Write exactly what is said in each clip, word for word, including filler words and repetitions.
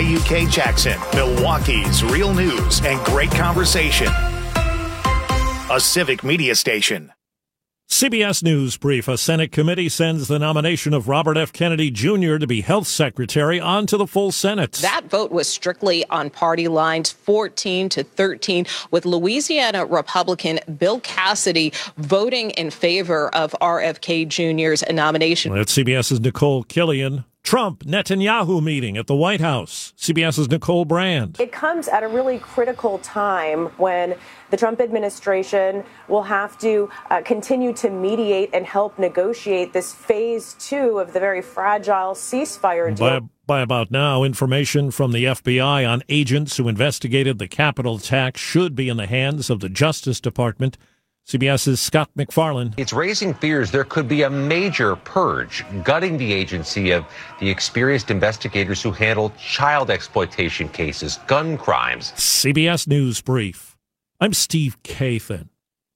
U K Jackson, Milwaukee's real news and great conversation. A Civic Media station. C B S News Brief. A Senate committee sends the nomination of Robert F. Kennedy Junior to be health secretary on to the full Senate. That vote was strictly on party lines, fourteen to thirteen, with Louisiana Republican Bill Cassidy voting in favor of R F K Junior's nomination. That's CBS's Nicole Killian. Trump Netanyahu meeting at the White House. CBS's Nicole Brand. It comes at a really critical time when the Trump administration will have to uh, continue to mediate and help negotiate this phase two of the very fragile ceasefire deal. By, by about now, information from the F B I on agents who investigated the Capitol attack should be in the hands of the Justice Department. CBS's Scott McFarland. It's raising fears there could be a major purge, gutting the agency of the experienced investigators who handle child exploitation cases, gun crimes. C B S News Brief. I'm Steve Kathan.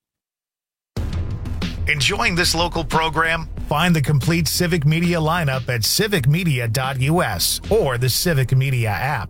Enjoying this local program? Find the complete Civic Media lineup at civic media dot u s or the Civic Media app.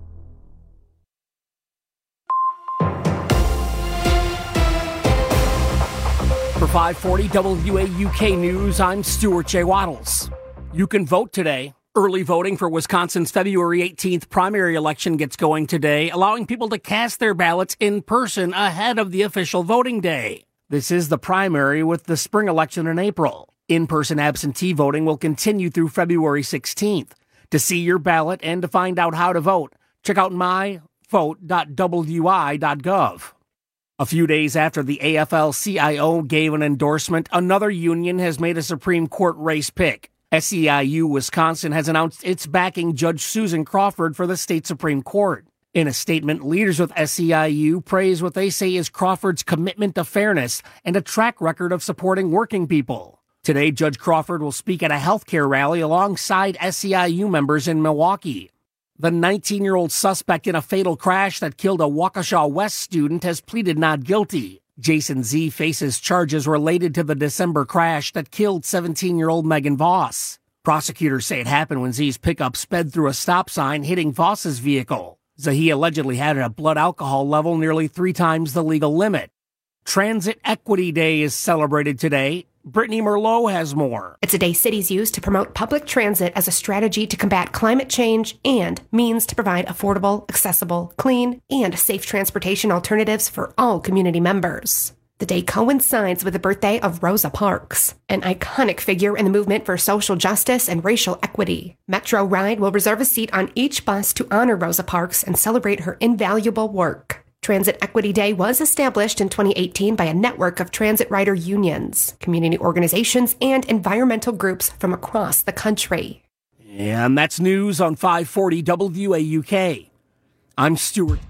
For five forty W A U K News, I'm Stuart J. Waddles. You can vote today. Early voting for Wisconsin's February eighteenth primary election gets going today, allowing people to cast their ballots in person ahead of the official voting day. This is the primary, with the spring election in April. In-person absentee voting will continue through February sixteenth. To see your ballot and to find out how to vote, check out my vote dot w i dot gov. A few days after the A F L C I O gave an endorsement, another union has made a Supreme Court race pick. S E I U Wisconsin has announced it's backing Judge Susan Crawford for the state Supreme Court. In a statement, leaders with S E I U praise what they say is Crawford's commitment to fairness and a track record of supporting working people. Today, Judge Crawford will speak at a healthcare rally alongside S E I U members in Milwaukee. The nineteen-year-old suspect in a fatal crash that killed a Waukesha West student has pleaded not guilty. Jason Z faces charges related to the December crash that killed seventeen-year-old Megan Voss. Prosecutors say it happened when Z's pickup sped through a stop sign, hitting Voss's vehicle. Zahi allegedly had a blood alcohol level nearly three times the legal limit. Transit Equity Day is celebrated today. Brittany Merlot has more. It's a day cities use to promote public transit as a strategy to combat climate change and means to provide affordable, accessible, clean, and safe transportation alternatives for all community members. The day coincides with the birthday of Rosa Parks, an iconic figure in the movement for social justice and racial equity. Metro Ride will reserve a seat on each bus to honor Rosa Parks and celebrate her invaluable work. Transit Equity Day was established in twenty eighteen by a network of transit rider unions, community organizations, and environmental groups from across the country. And that's news on five forty W A U K. I'm Stuart.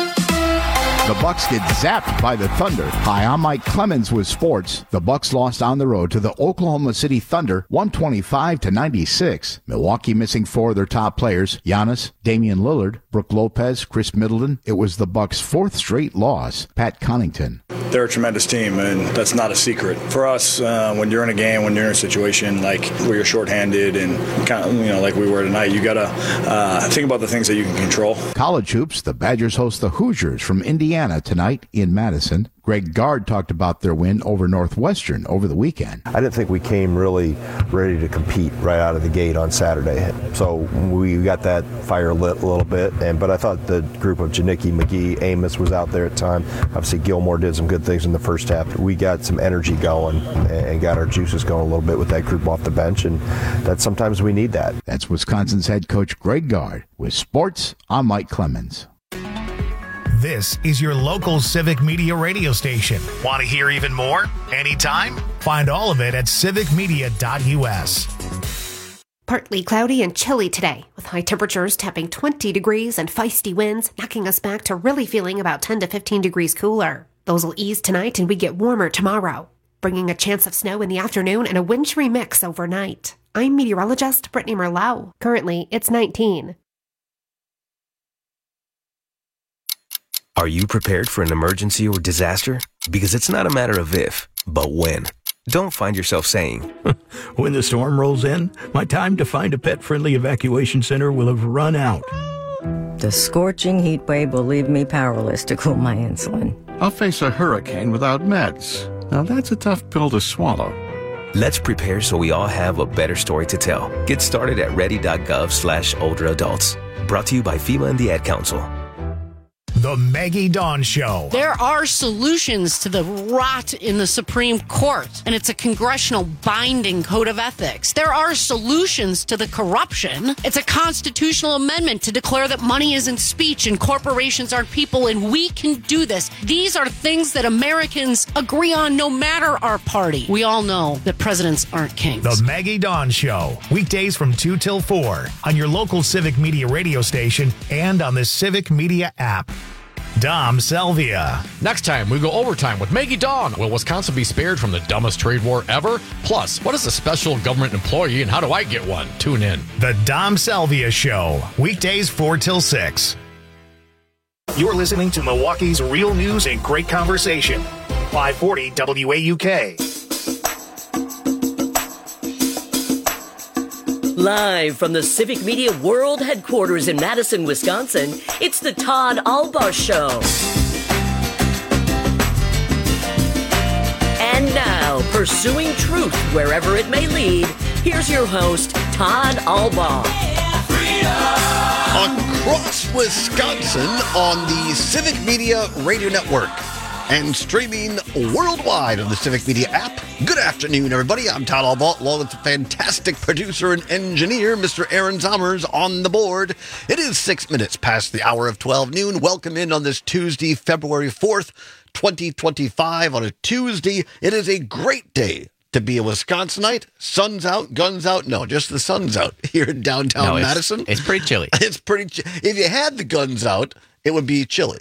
The Bucks get zapped by the Thunder. Hi, I'm Mike Clemens with sports. The Bucks lost on the road to the Oklahoma City Thunder, one twenty-five to ninety-six. Milwaukee missing four of their top players: Giannis, Damian Lillard, Brook Lopez, Chris Middleton. It was the Bucks' fourth straight loss. Pat Connaughton. They're a tremendous team, and that's not a secret. For us, uh, when you're in a game, when you're in a situation like where you're shorthanded and kind of, you know, like we were tonight, you got to uh, think about the things that you can control. College hoops, the Badgers host the Hoosiers from Indiana tonight in Madison. Greg Gard talked about their win over Northwestern over the weekend. I didn't think we came really ready to compete right out of the gate on Saturday. So we got that fire lit a little bit. And but I thought the group of Janicki, McGee, Amos was out there at time. Obviously, Gilmore did some good things in the first half. We got some energy going and got our juices going a little bit with that group off the bench. And that sometimes we need that. That's Wisconsin's head coach Greg Gard. With sports, I'm Mike Clemens. This is your local Civic Media radio station. Want to hear even more? Anytime? Find all of it at civic media dot u s. Partly cloudy and chilly today, with high temperatures tapping twenty degrees and feisty winds, knocking us back to really feeling about ten to fifteen degrees cooler. Those will ease tonight and we get warmer tomorrow, bringing a chance of snow in the afternoon and a wintry mix overnight. I'm meteorologist Brittany Merlot. Currently, it's nineteen. Are you prepared for an emergency or disaster? Because it's not a matter of if, but when. Don't find yourself saying, when the storm rolls in, my time to find a pet-friendly evacuation center will have run out. The scorching heat wave will leave me powerless to cool my insulin. I'll face a hurricane without meds. Now that's a tough pill to swallow. Let's prepare so we all have a better story to tell. Get started at ready.gov slash older adults. Brought to you by FEMA and the Ad Council. The Maggie Dawn Show. There are solutions to the rot in the Supreme Court, and it's a congressional binding code of ethics. There are solutions to the corruption. It's a constitutional amendment to declare that money isn't speech and corporations aren't people, and we can do this. These are things that Americans agree on no matter our party. We all know that presidents aren't kings. The Maggie Dawn Show. Weekdays from two till four on your local Civic Media radio station and on the Civic Media app. Dom Salvia. Next time, we go overtime with Maggie Dawn. Will Wisconsin be spared from the dumbest trade war ever? Plus, what is a special government employee and how do I get one? Tune in. The Dom Salvia Show. Weekdays four till six. You're listening to Milwaukee's real news and great conversation. five forty W A U K. Live from the Civic Media World Headquarters in Madison, Wisconsin, it's the Todd Albaugh Show. And now, pursuing truth wherever it may lead, here's your host, Todd Albaugh. Across Wisconsin on the Civic Media Radio Network and streaming worldwide on the Civic Media app. Good afternoon, everybody. I'm Todd Albaugh, along with the fantastic producer and engineer, Mister Aaron Zommers, on the board. It is six minutes past the hour of twelve noon. Welcome in on this Tuesday, February fourth, twenty twenty-five. On a Tuesday, it is a great day to be a Wisconsinite. Sun's out, guns out. No, just the sun's out here in downtown no, it's, Madison. It's pretty chilly. It's pretty. Ch- if you had the guns out, it would be chilly.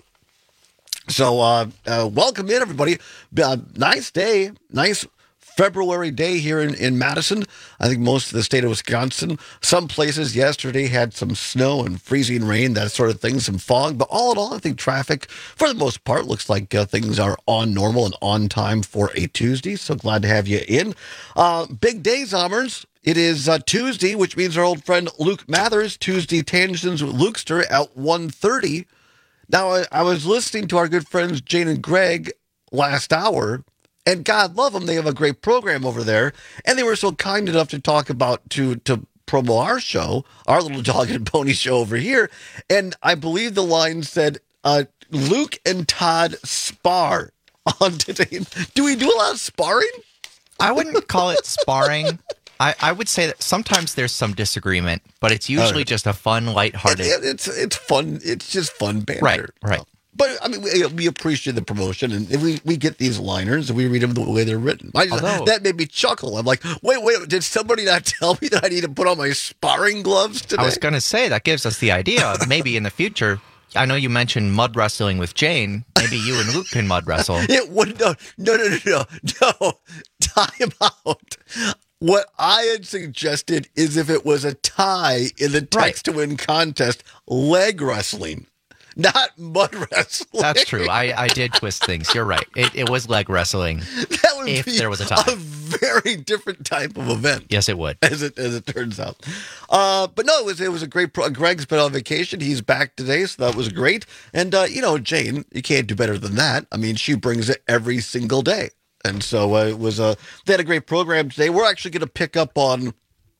So, uh, uh, welcome in, everybody. Uh, nice day. Nice February day here in, in Madison. I think most of the state of Wisconsin. Some places yesterday had some snow and freezing rain, that sort of thing, some fog. But all in all, I think traffic, for the most part, looks like uh, things are on normal and on time for a Tuesday. So glad to have you in. Uh, big day, Zommers. It is uh, Tuesday, which means our old friend Luke Mathers, Tuesday Tangents with Lukester at one thirty. Now, I, I was listening to our good friends Jane and Greg last hour, and God love them, they have a great program over there, and they were so kind enough to talk about, to to promo our show, our little dog and pony show over here, and I believe the line said, uh, Luke and Todd spar on today. Do we do a lot of sparring? I wouldn't call it sparring. I, I would say that sometimes there's some disagreement, but it's usually right. just a fun, lighthearted. It, it, it's it's fun. It's just fun banter. Right, right. But I mean, we, we appreciate the promotion, and we we get these liners, and we read them the way they're written. I just, Although, that made me chuckle. I'm like, wait, wait, did somebody not tell me that I need to put on my sparring gloves today? I was going to say that gives us the idea. Maybe in the future. I know you mentioned mud wrestling with Jane. Maybe you and Luke can mud wrestle. It would no, no, no, no, no, no. Time out. What I had suggested is if it was a tie in the text to win contest, leg wrestling, not mud wrestling. That's true. I, I did twist things. You're right. It, it was leg wrestling. That would if be there was a tie. A very different type of event. Yes, it would. As it as it turns out. Uh, but no, it was it was a great. Pro- Greg's been on vacation. He's back today, so that was great. And uh, you know, Jane, you can't do better than that. I mean, she brings it every single day. And so uh, it was a, they had a great program today. We're actually going to pick up on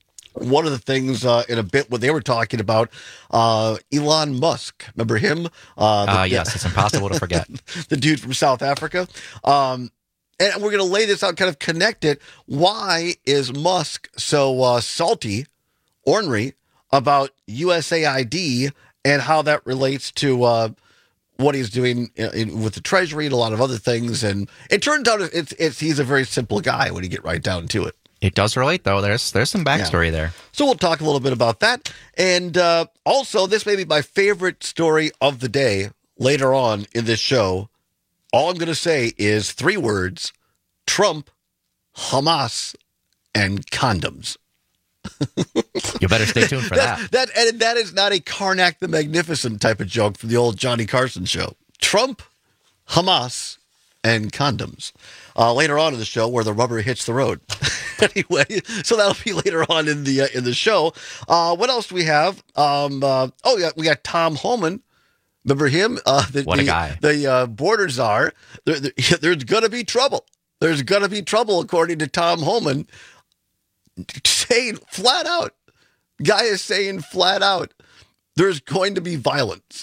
one of the things uh, in a bit when they were talking about uh, Elon Musk. Remember him? Uh, the, uh, yes, it's impossible to forget. The dude from South Africa. Um, and we're going to lay this out, kind of connect it. Why is Musk so uh, salty, ornery about U S A I D and how that relates to uh what he's doing in, in, with the Treasury and a lot of other things. And it turns out it's, it's he's a very simple guy when you get right down to it. It does relate, though. There's there's some backstory yeah. there. So we'll talk a little bit about that. And uh, also, this may be my favorite story of the day later on in this show. All I'm going to say is three words: Trump, Hamas, and condoms. You better stay tuned for that. That, that and that is not a Karnak the Magnificent type of joke from the old Johnny Carson show. Trump, Hamas, and condoms. Uh, later on in the show, where the rubber hits the road. Anyway, so that'll be later on in the uh, in the show. Uh, what else do we have? Um, uh, oh, yeah, we got Tom Homan. Remember him? Uh, the, what a the, guy. The uh, border czar. There, there, there's going to be trouble. There's going to be trouble, according to Tom Homan, saying flat out. Guy is saying flat out, there's going to be violence.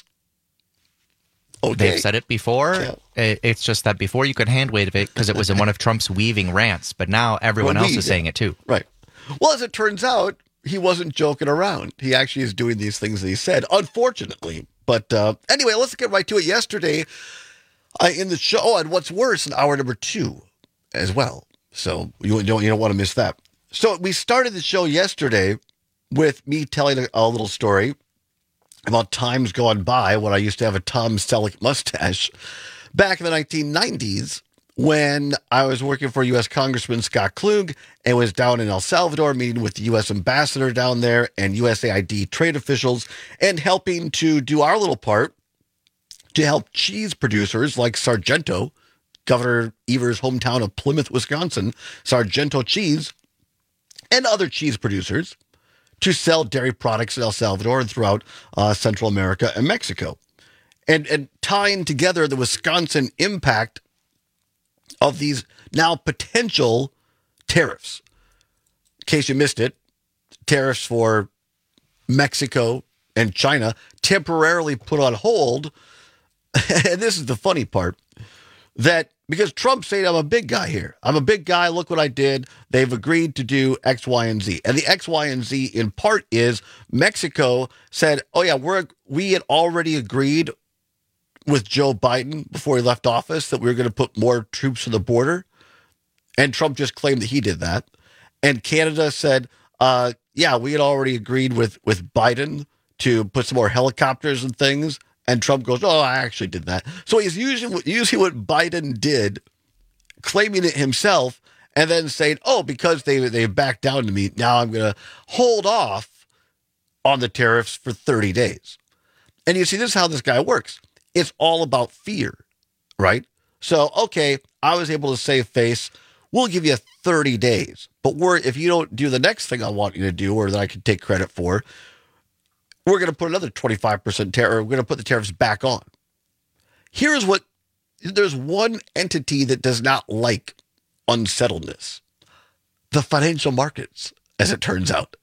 Okay. They've said it before. Yeah. It's just that before you could hand wave it because it was in one of Trump's weaving rants, but now everyone Well, else we, is saying yeah. it too. Right. Well, as it turns out, he wasn't joking around. He actually is doing these things that he said, unfortunately. But uh, anyway, let's get right to it. Yesterday, I, in the show, and what's worse, in hour number two as well. So you don't, you don't want to miss that. So we started the show yesterday with me telling a, a little story about times gone by when I used to have a Tom Selleck mustache back in the nineteen nineties when I was working for U S Congressman Scott Klug and was down in El Salvador meeting with the U S ambassador down there and U S A I D trade officials and helping to do our little part to help cheese producers like Sargento, Governor Evers' hometown of Plymouth, Wisconsin, Sargento Cheese, and other cheese producers to sell dairy products in El Salvador and throughout uh, Central America and Mexico. And, and tying together the Wisconsin impact of these now potential tariffs. In case you missed it, tariffs for Mexico and China temporarily put on hold. And this is the funny part, that because Trump's saying, I'm a big guy here. I'm a big guy. Look what I did. They've agreed to do X, Y, and Z. And the X, Y, and Z in part is Mexico said, oh, yeah, we're we had already agreed with Joe Biden before he left office that we were going to put more troops on the border. And Trump just claimed that he did that. And Canada said, uh, yeah, we had already agreed with, with Biden to put some more helicopters and things. And Trump goes, oh, I actually did that. So he's using, using what Biden did, claiming it himself, and then saying, oh, because they, they backed down to me, now I'm going to hold off on the tariffs for thirty days. And you see, this is how this guy works. It's all about fear, right? So, okay, I was able to save face. We'll give you thirty days. But we're, if you don't do the next thing I want you to do or that I can take credit for, we're going to put another twenty-five percent tariff. We're going to put the tariffs back on. Here's what, there's one entity that does not like unsettledness. The financial markets, as it turns out.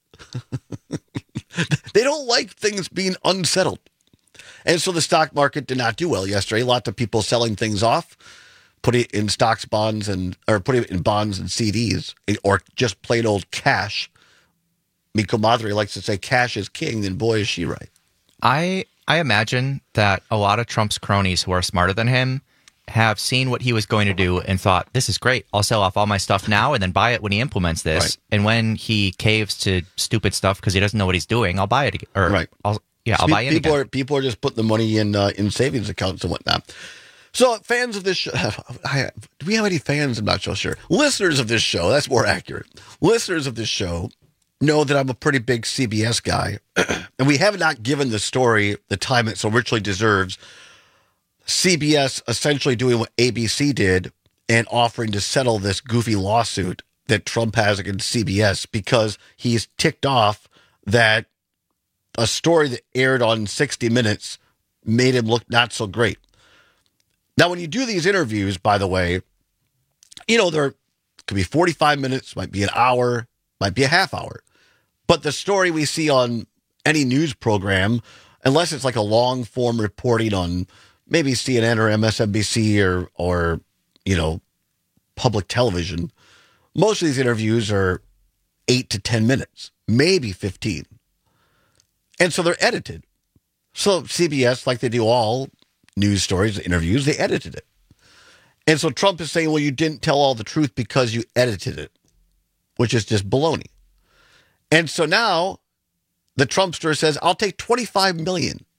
They don't like things being unsettled. And so the stock market did not do well yesterday. Lots of people selling things off, putting it in stocks, bonds, and or putting it in bonds and C Ds, or just plain old cash. Mi comadre likes to say cash is king, then boy, is she right. I I imagine that a lot of Trump's cronies who are smarter than him have seen what he was going to do and thought, this is great. I'll sell off all my stuff now and then buy it when he implements this. Right. And when he caves to stupid stuff because he doesn't know what he's doing, I'll buy it again. Or right. I'll, yeah, I'll Pe- buy it people again. Are, people are just putting the money in uh, in savings accounts and whatnot. So fans of this show, I, do we have any fans? I'm not so sure. Listeners of this show, that's more accurate. Listeners of this show know that I'm a pretty big C B S guy, and we have not given the story the time it so richly deserves. C B S essentially doing what A B C did and offering to settle this goofy lawsuit that Trump has against C B S because he's ticked off that a story that aired on sixty minutes made him look not so great. Now, when you do these interviews, by the way, you know, there could be forty-five minutes, might be an hour, might be a half hour. But the story we see on any news program, unless it's like a long form reporting on maybe C N N or M S N B C or, or, you know, public television, most of these interviews are eight to ten minutes, maybe fifteen. And so they're edited. So C B S, like they do all news stories, interviews, they edited it. And so Trump is saying, well, you didn't tell all the truth because you edited it, which is just baloney. And so now the Trumpster says, I'll take twenty-five million dollars.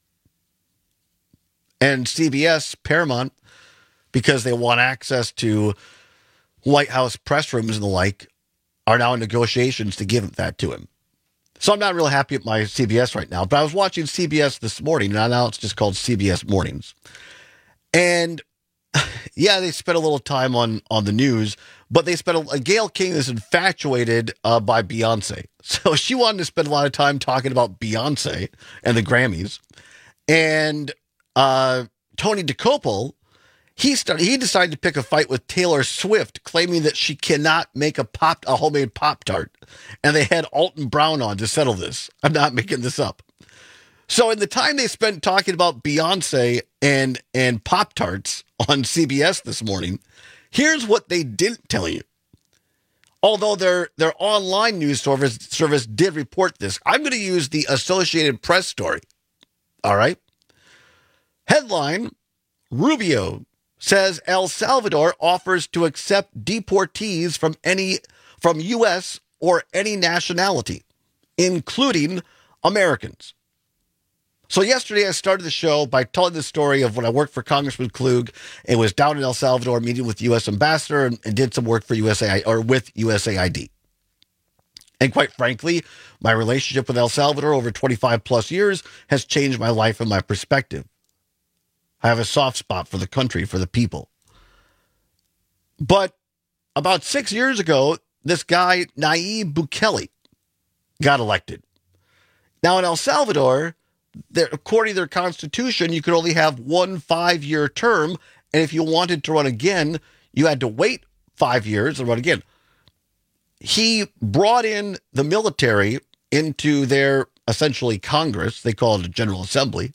And C B S, Paramount, because they want access to White House press rooms and the like, are now in negotiations to give that to him. So I'm not really happy at my C B S right now, but I was watching C B S this morning, and now it's just called C B S Mornings. And yeah, they spent a little time on, on the news, but they spent a, Gayle King is infatuated uh, by Beyonce. So she wanted to spend a lot of time talking about Beyonce and the Grammys. And uh, Tony DeCopel, he started. He decided to pick a fight with Taylor Swift, claiming that she cannot make a pop a homemade Pop-Tart. And they had Alton Brown on to settle this. I'm not making this up. So in the time they spent talking about Beyonce and, and Pop-Tarts on C B S this morning, here's what they didn't tell you. Although their, their online news service, service did report this. I'm going to use the Associated Press story. All right. Headline, Rubio says El Salvador offers to accept deportees from any from U S or any nationality, including Americans. So yesterday I started the show by telling the story of when I worked for Congressman Klug and was down in El Salvador meeting with the U S ambassador and, and did some work for U S A I or with U S A I D. And quite frankly, my relationship with El Salvador over twenty-five plus years has changed my life and my perspective. I have a soft spot for the country, for the people. But about six years ago, this guy, Nayib Bukele, got elected. Now in El Salvador, according to their constitution, you could only have one five-year term. And if you wanted to run again, you had to wait five years and run again. He brought in the military into their, essentially, Congress. They call it a General Assembly.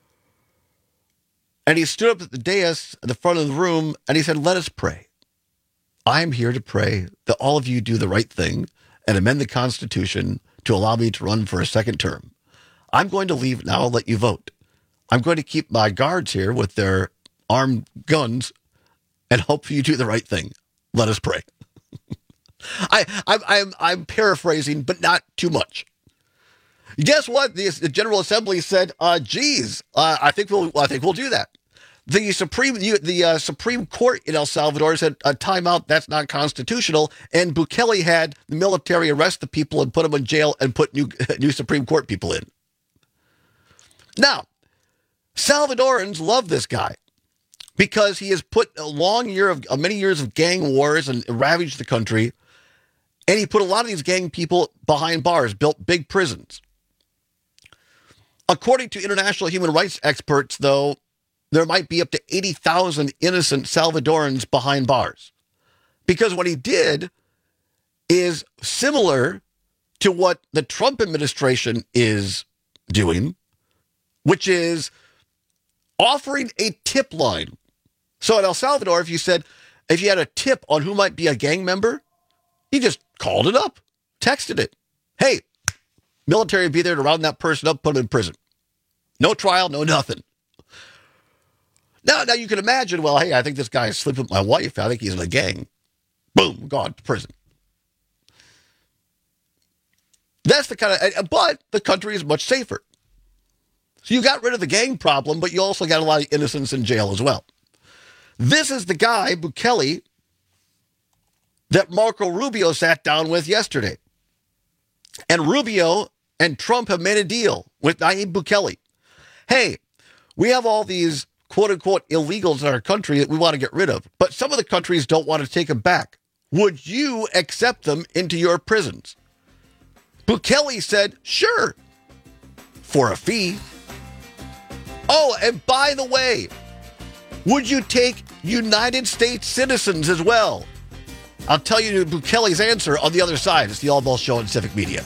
And he stood up at the dais at the front of the room and he said, let us pray. I am here to pray that all of you do the right thing and amend the Constitution to allow me to run for a second term. I'm going to leave now and let you vote. I'm going to keep my guards here with their armed guns and hope you do the right thing. Let us pray. I, I, I'm, I'm paraphrasing, but not too much. Guess what? The, the General Assembly said, uh, geez, uh, I think we'll, I think we'll do that. The Supreme, the uh, Supreme Court in El Salvador said, a timeout, that's not constitutional. And Bukele had the military arrest the people and put them in jail and put new, new Supreme Court people in. Now, Salvadorans love this guy because he has put a long year of, uh, many years of gang wars and ravaged the country. And he put a lot of these gang people behind bars, built big prisons. According to international human rights experts, though, there might be up to eighty thousand innocent Salvadorans behind bars. Because what he did is similar to what the Trump administration is doing, which is offering a tip line. So in El Salvador, if you said, if you had a tip on who might be a gang member, you just called it up, texted it. Hey, military would be there to round that person up, put him in prison. No trial, no nothing. Now, now you can imagine, well, hey, I think this guy is sleeping with my wife. I think he's in a gang. Boom, gone to prison. That's the kind of, but the country is much safer. So you got rid of the gang problem, but you also got a lot of innocents in jail as well. This is the guy, Bukele, that Marco Rubio sat down with yesterday. And Rubio and Trump have made a deal with Nayib Bukele. Hey, we have all these quote-unquote illegals in our country that we want to get rid of, but some of the countries don't want to take them back. Would you accept them into your prisons? Bukele said, sure, for a fee. Oh, and by the way, would you take United States citizens as well? I'll tell you Bukele's answer on the other side. It's the All Ball Show on Civic Media.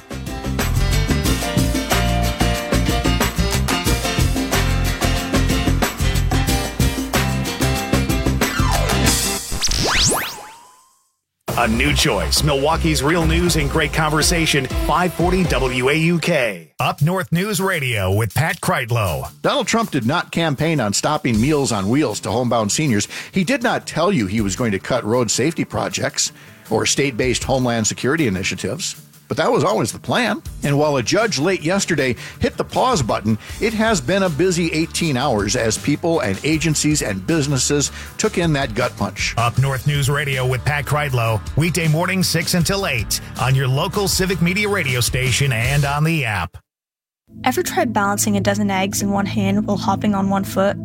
A new choice. Milwaukee's real news and great conversation. five forty W A U K. Up North News Radio with Pat Kreitlow. Donald Trump did not campaign on stopping Meals on Wheels to homebound seniors. He did not tell you he was going to cut road safety projects or state-based homeland security initiatives. But that was always the plan. And while a judge late yesterday hit the pause button, it has been a busy eighteen hours as people and agencies and businesses took in that gut punch. Up North News Radio with Pat Kreitlow, weekday morning six until eight on your local Civic Media radio station and on the app. Ever tried balancing a dozen eggs in one hand while hopping on one foot?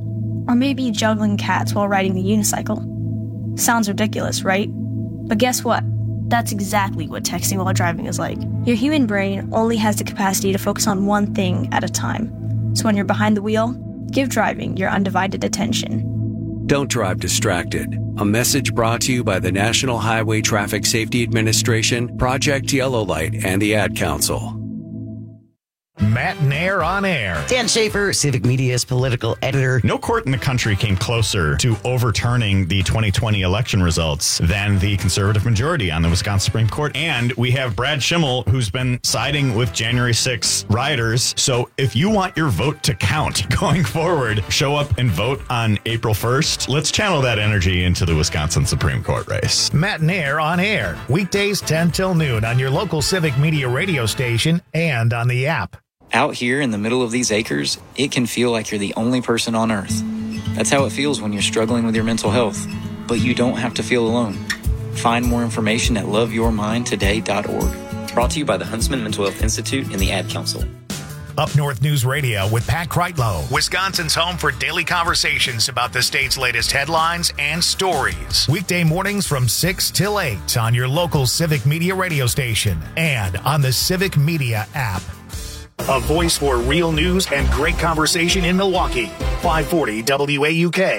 Or maybe juggling cats while riding the unicycle. Sounds ridiculous, right? But guess what? That's exactly what texting while driving is like. Your human brain only has the capacity to focus on one thing at a time. So when you're behind the wheel, give driving your undivided attention. Don't drive distracted. A message brought to you by the National Highway Traffic Safety Administration, Project Yellow Light, and the Ad Council. Matt Nair on air. Dan Schaefer, Civic Media's political editor. No court in the country came closer to overturning the twenty twenty election results than the conservative majority on the Wisconsin Supreme Court. And we have Brad Schimmel, who's been siding with January sixth rioters. So if you want your vote to count going forward, show up and vote on April first. Let's channel that energy into the Wisconsin Supreme Court race. Matt Nair on air. Weekdays ten till noon on your local Civic Media radio station and on the app. Out here in the middle of these acres, it can feel like you're the only person on earth. That's how it feels when you're struggling with your mental health. But you don't have to feel alone. Find more information at love your mind today dot org. Brought to you by the Huntsman Mental Health Institute and the Ad Council. Up North News Radio with Pat Kreitlow, Wisconsin's home for daily conversations about the state's latest headlines and stories. Weekday mornings from six till eight on your local Civic Media radio station and on the Civic Media app. A voice for real news and great conversation in Milwaukee. five forty W A U K.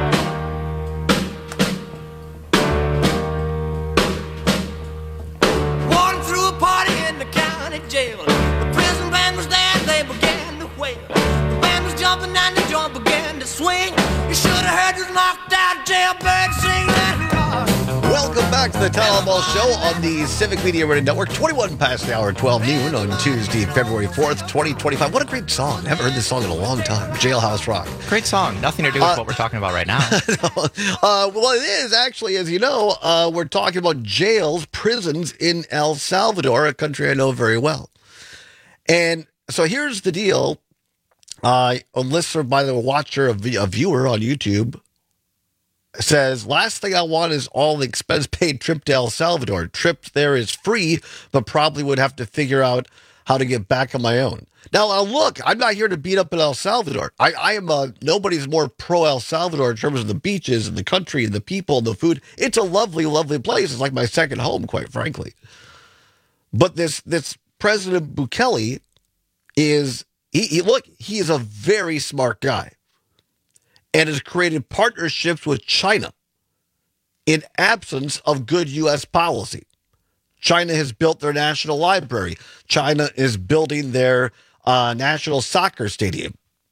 Walking through a party in the county jail. The prison band was there, they began to wail. The band was jumping and the joint began to swing. You should have heard this knocked out jailbird sing that rock. Welcome back to the Town Hall Show on the Civic Media Radio Network. twenty-one past the hour, twelve noon on Tuesday, February fourth, twenty twenty-five. What a great song. I haven't heard this song in a long time. Jailhouse Rock. Great song. Nothing to do with uh, what we're talking about right now. no, uh, well, it is actually, as you know, uh, we're talking about jails, prisons in El Salvador, a country I know very well. And so here's the deal. Uh, a listener, by the watcher, a viewer on YouTube, says, last thing I want is all the expense paid trip to El Salvador. Trip there is free, but probably would have to figure out how to get back on my own. Now, uh, look, I'm not here to beat up in El Salvador. I, I am, uh, nobody's more pro El Salvador in terms of the beaches and the country and the people and the food. It's a lovely, lovely place. It's like my second home, quite frankly. But this, this President Bukele is, he, he look, he is a very smart guy. And has created partnerships with China in absence of good U S policy. China has built their national library. China is building their uh, national soccer stadium.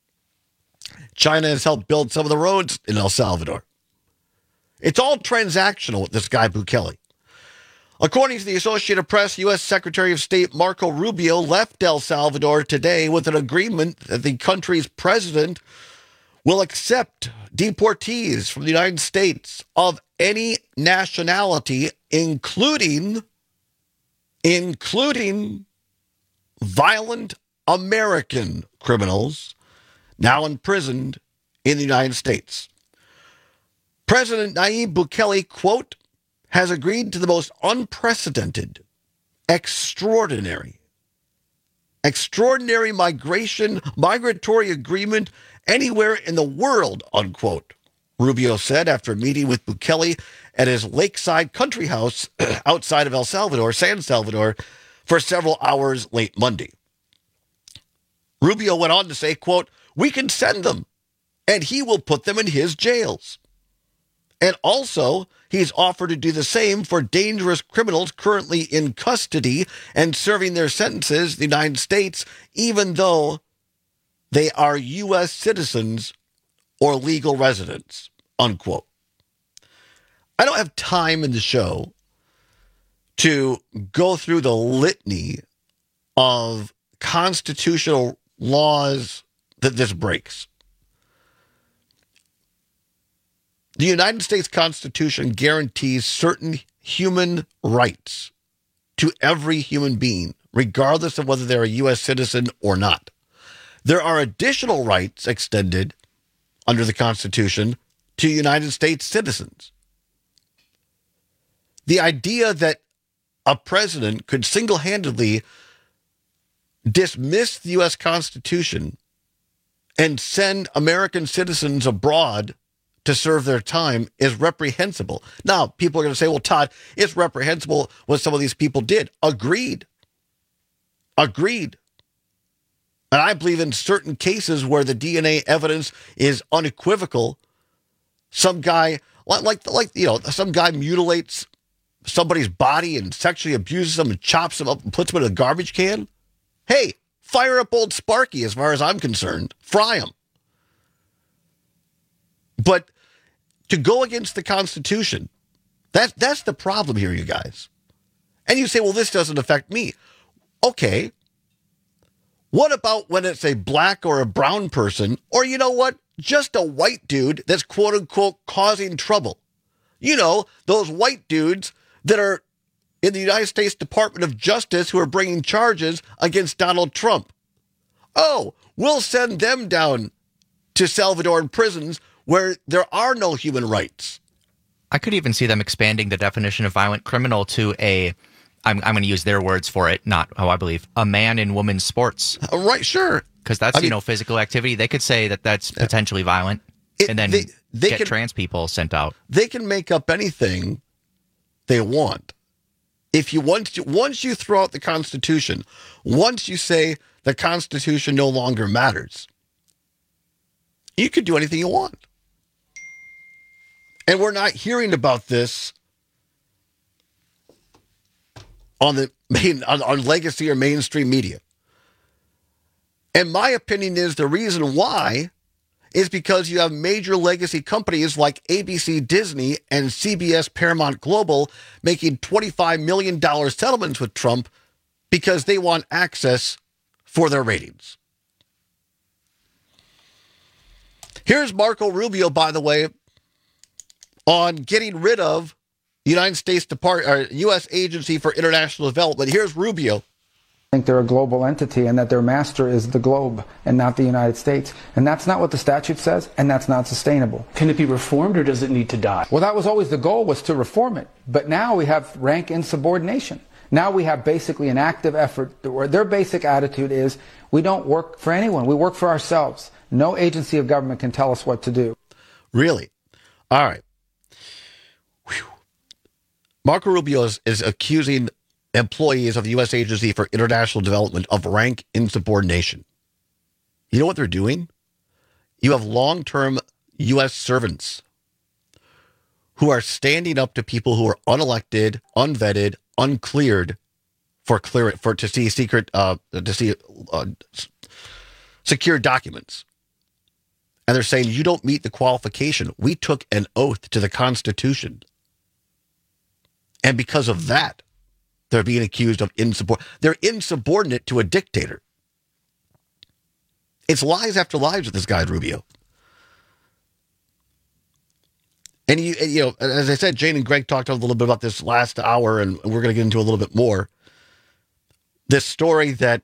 China has helped build some of the roads in El Salvador. It's all transactional with this guy Bukele. According to the Associated Press, U S Secretary of State Marco Rubio left El Salvador today with an agreement that the country's president will accept deportees from the United States of any nationality, including, including violent American criminals now imprisoned in the United States. President Nayib Bukele, quote, has agreed to the most unprecedented, extraordinary, extraordinary migration, migratory agreement anywhere in the world, unquote, Rubio said after meeting with Bukele at his lakeside country house outside of El Salvador, San Salvador, for several hours late Monday. Rubio went on to say, quote, we can send them, and he will put them in his jails. And also, he's offered to do the same for dangerous criminals currently in custody and serving their sentences in the United States, even though they are U S citizens or legal residents, unquote. I don't have time in the show to go through the litany of constitutional laws that this breaks. The United States Constitution guarantees certain human rights to every human being, regardless of whether they're a U S citizen or not. There are additional rights extended under the Constitution to United States citizens. The idea that a president could single-handedly dismiss the U S Constitution and send American citizens abroad to serve their time is reprehensible. Now, people are going to say, well, Todd, it's reprehensible what some of these people did. Agreed. Agreed. And I believe in certain cases where the D N A evidence is unequivocal, some guy, like, like you know, some guy mutilates somebody's body and sexually abuses them and chops them up and puts them in a garbage can. Hey, fire up old Sparky as far as I'm concerned. Fry him. But to go against the Constitution, that, that's the problem here, you guys. And you say, well, this doesn't affect me. Okay. What about when it's a black or a brown person, or you know what, just a white dude that's quote unquote causing trouble? You know, those white dudes that are in the United States Department of Justice who are bringing charges against Donald Trump. Oh, we'll send them down to Salvadoran prisons where there are no human rights. I could even see them expanding the definition of violent criminal to a, I'm, I'm going to use their words for it, not how I believe, a man in women's sports. Uh, right, sure. Because that's, I you mean, know, physical activity. They could say that that's potentially violent it, and then they, they get can, trans people sent out. They can make up anything they want. If you once you, once you throw out the Constitution, once you say the Constitution no longer matters, you could do anything you want. And we're not hearing about this on the main on, on legacy or mainstream media. And my opinion is the reason why is because you have major legacy companies like A B C Disney and C B S Paramount Global making twenty-five million dollars settlements with Trump because they want access for their ratings. Here's Marco Rubio, by the way, on getting rid of the United States Depart- or U S Agency for International Development. Here's Rubio. I think they're a global entity and that their master is the globe and not the United States. And that's not what the statute says, and that's not sustainable. Can it be reformed or does it need to die? Well, that was always the goal, was to reform it. But now we have rank insubordination. Now we have basically an active effort where their basic attitude is we don't work for anyone. We work for ourselves. No agency of government can tell us what to do. Really? All right. Whew. Marco Rubio is, is accusing employees of the U S Agency for International Development of rank insubordination. You know what they're doing? You have long-term U S servants who are standing up to people who are unelected, unvetted, uncleared for clear for to see secret uh, to see uh, secure documents, and they're saying you don't meet the qualification. We took an oath to the Constitution, and because of that, they're being accused of insubordinate. They're insubordinate to a dictator. It's lies after lies with this guy Rubio. And you, and, you know, as I said, Jane and Greg talked a little bit about this last hour, and we're going to get into a little bit more. This story that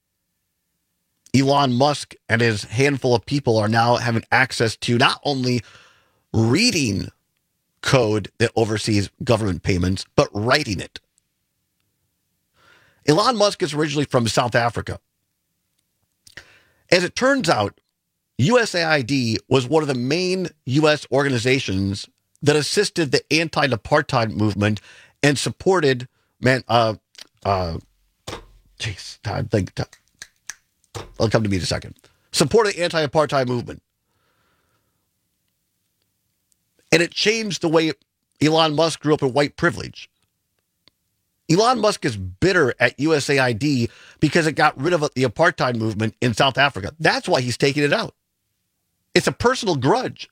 Elon Musk and his handful of people are now having access to not only reading code that oversees government payments, but writing it. Elon Musk is originally from South Africa. As it turns out, U S A I D was one of the main U S organizations that assisted the anti-apartheid movement and supported, man, uh, uh, jeez, I think, it'll come to me in a second, supported the anti-apartheid movement. And it changed the way Elon Musk grew up in white privilege. Elon Musk is bitter at U S A I D because it got rid of the apartheid movement in South Africa. That's why he's taking it out. It's a personal grudge.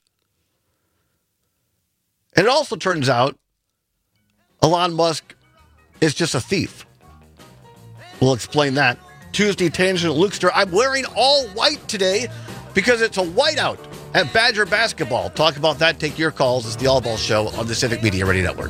And it also turns out Elon Musk is just a thief. We'll explain that. Tuesday Tangent Lukester. I'm wearing all white today because it's a whiteout at Badger Basketball. Talk about that. Take your calls. It's the All Ball Show on the Civic Media Radio Network.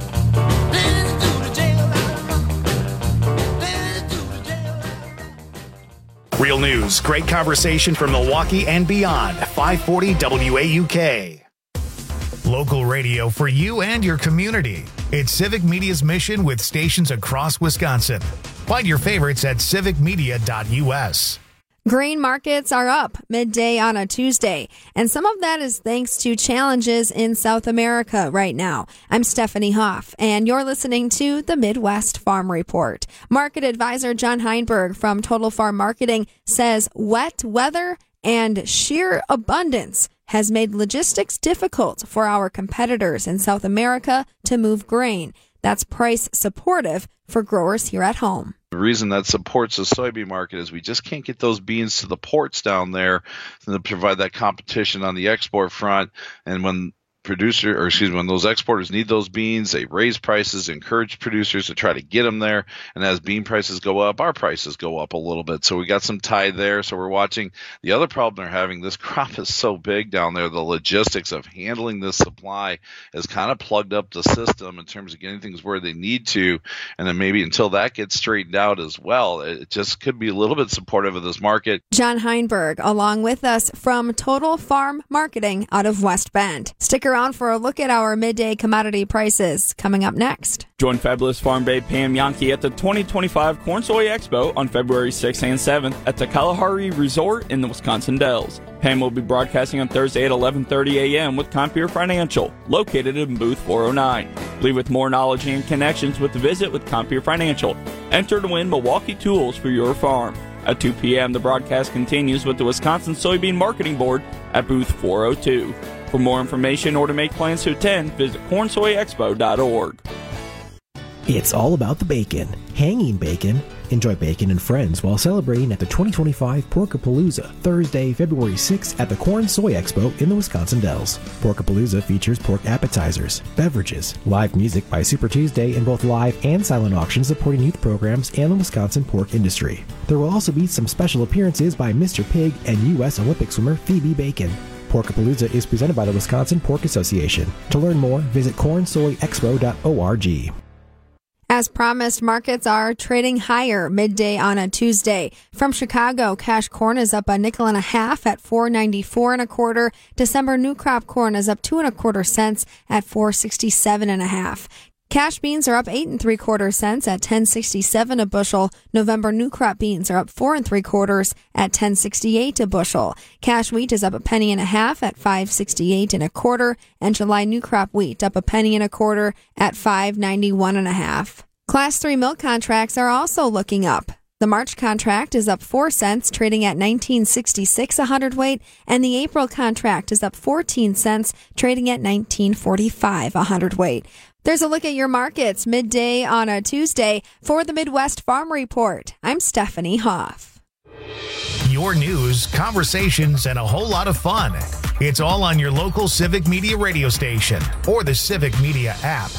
Real news, great conversation from Milwaukee and beyond. five forty W A U K. Local radio for you and your community. It's Civic Media's mission with stations across Wisconsin. Find your favorites at civic media dot U S. Grain markets are up midday on a Tuesday, and some of that is thanks to challenges in South America right now. I'm Stephanie Hoff, and you're listening to the Midwest Farm Report. Market advisor John Heinberg from Total Farm Marketing says wet weather and sheer abundance has made logistics difficult for our competitors in South America to move grain. That's price supportive for growers here at home. The reason that supports the soybean market is we just can't get those beans to the ports down there to provide that competition on the export front. And when producer, or excuse me, when those exporters need those beans, they raise prices, encourage producers to try to get them there. And as bean prices go up, our prices go up a little bit. So we got some tide there. So we're watching. The other problem they're having, this crop is so big down there, the logistics of handling this supply has kind of plugged up the system in terms of getting things where they need to. And then maybe until that gets straightened out as well, it just could be a little bit supportive of this market. John Heinberg, along with us from Total Farm Marketing out of West Bend. Stick around for a look at our midday commodity prices coming up next. Join fabulous Farm Babe Pam Yankee at the twenty twenty-five Corn Soy Expo on February sixth and seventh at the Kalahari Resort in the Wisconsin Dells. Pam will be broadcasting on Thursday at eleven thirty a.m. with Compeer Financial, located in booth four oh nine. Leave with more knowledge and connections with the visit with Compeer Financial. Enter to win Milwaukee tools for your farm. At two p.m., the broadcast continues with the Wisconsin Soybean Marketing Board at booth four oh two. For more information or to make plans to attend, visit corn soy expo dot org. It's all about the bacon. Hanging bacon. Enjoy bacon and friends while celebrating at the twenty twenty-five Porkapalooza, Thursday, February sixth at the Corn Soy Expo in the Wisconsin Dells. Porkapalooza features pork appetizers, beverages, live music by Super Tuesday, and both live and silent auctions supporting youth programs and the Wisconsin pork industry. There will also be some special appearances by Mister Pig and U S Olympic swimmer Phoebe Bacon. Porkapalooza is presented by the Wisconsin Pork Association. To learn more, visit corn soy expo dot org. As promised, markets are trading higher midday on a Tuesday. From Chicago, cash corn is up a nickel and a half at four ninety-four and a quarter. December new crop corn is up two and a quarter cents at four sixty-seven and a half. Cash beans are up eight and three quarter cents at ten sixty-seven a bushel. November new crop beans are up four and three quarters at ten sixty-eight a bushel. Cash wheat is up a penny and a half at five sixty-eight and a quarter, and July new crop wheat up a penny and a quarter at five ninety-one and a half. Class three milk contracts are also looking up. The March contract is up four cents, trading at nineteen sixty-six a hundredweight, and the April contract is up fourteen cents, trading at nineteen forty-five a hundredweight. There's a look at your markets midday on a Tuesday for the Midwest Farm Report. I'm Stephanie Hoff. Your news, conversations, and a whole lot of fun. It's all on your local Civic Media radio station or the Civic Media app.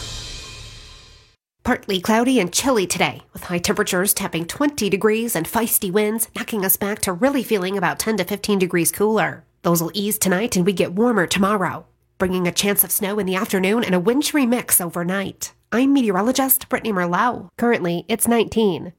Partly cloudy and chilly today, with high temperatures tapping twenty degrees and feisty winds, knocking us back to really feeling about ten to fifteen degrees cooler. Those will ease tonight and we get warmer tomorrow, bringing a chance of snow in the afternoon and a wintry mix overnight. I'm meteorologist Brittany Merlot. Currently, it's nineteen.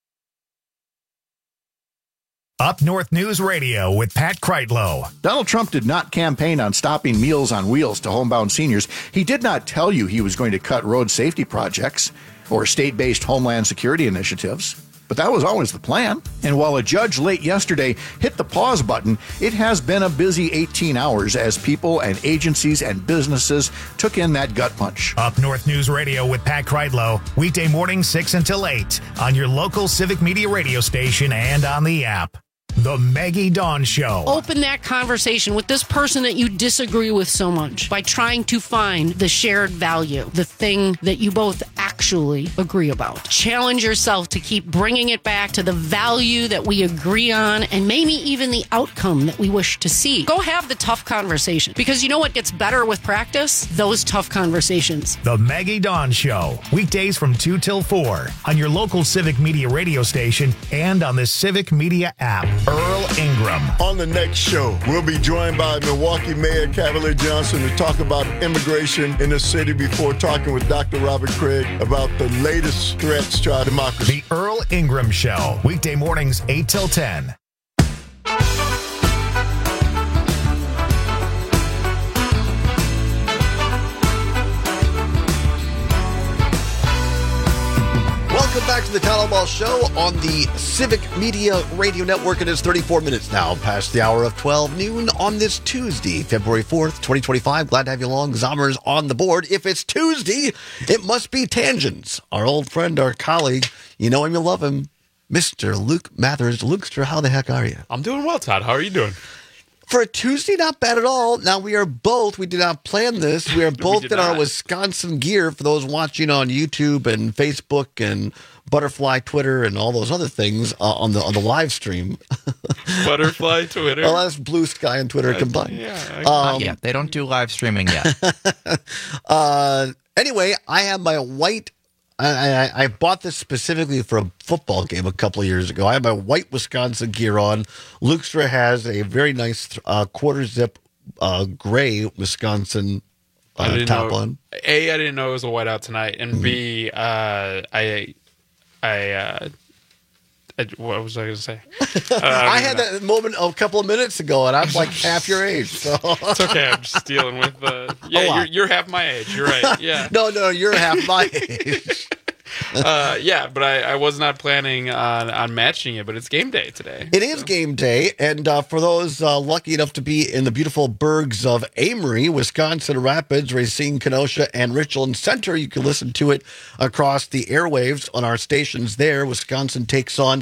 Up North News Radio with Pat Kreitlow. Donald Trump did not campaign on stopping Meals on Wheels to homebound seniors. He did not tell you he was going to cut road safety projects or state-based homeland security initiatives. But that was always the plan. And while a judge late yesterday hit the pause button, it has been a busy eighteen hours as people and agencies and businesses took in that gut punch. Up North News Radio with Pat Kreitlow, weekday mornings six until eight on your local Civic Media radio station and on the app. The Maggie Dawn Show. Open that conversation with this person that you disagree with so much by trying to find the shared value, the thing that you both actually agree about. Challenge yourself to keep bringing it back to the value that we agree on and maybe even the outcome that we wish to see. Go have the tough conversation, because you know what gets better with practice? Those tough conversations. The Maggie Dawn Show. Weekdays from two till four on your local Civic Media radio station and on the Civic Media app. Earl Ingram. On the next show, we'll be joined by Milwaukee Mayor Cavalier Johnson to talk about immigration in the city before talking with Doctor Robert Craig about the latest threats to our democracy. The Earl Ingram Show. Weekday mornings eight till ten. Welcome back to the Town Hall Ball Show on the Civic Media Radio Network. It is thirty-four minutes now past the hour of twelve noon on this Tuesday, February fourth, twenty twenty-five. Glad to have you along. Zommers on the board. If it's Tuesday, it must be Tangents. Our old friend, our colleague, you know him, you love him, Mister Luke Mathers. Lukester, how the heck are you? I'm doing well, Todd. How are you doing? For a Tuesday, not bad at all. Now, we are both, we did not plan this, we are both did in our not. Wisconsin gear for those watching on YouTube and Facebook and Butterfly Twitter and all those other things uh, on the on the live stream. Butterfly Twitter. Well, that's Blue Sky and Twitter Uh, combined. yeah, I- Um, Not yet. They don't do live streaming yet. uh, anyway, I have my white. I, I, I bought this specifically for a football game a couple of years ago. I have my white Wisconsin gear on. Lukester has a very nice uh, quarter zip uh, gray Wisconsin I uh, didn't top know, on. A, I didn't know it was a whiteout tonight, and B, uh, I, I, uh, I, what was I going to say? Uh, I I had don't that moment a couple of minutes ago, and I'm like half your age. So It's okay. I'm just dealing with the. Yeah, lot. you're, you're half my age. You're right. Yeah. no, no, you're half my age. uh, yeah, but I, I was not planning on, on matching it, but it's game day today. It is game day, and uh, for those uh, lucky enough to be in the beautiful burgs of Amory, Wisconsin Rapids, Racine, Kenosha, and Richland Center, you can listen to it across the airwaves on our stations there. Wisconsin takes on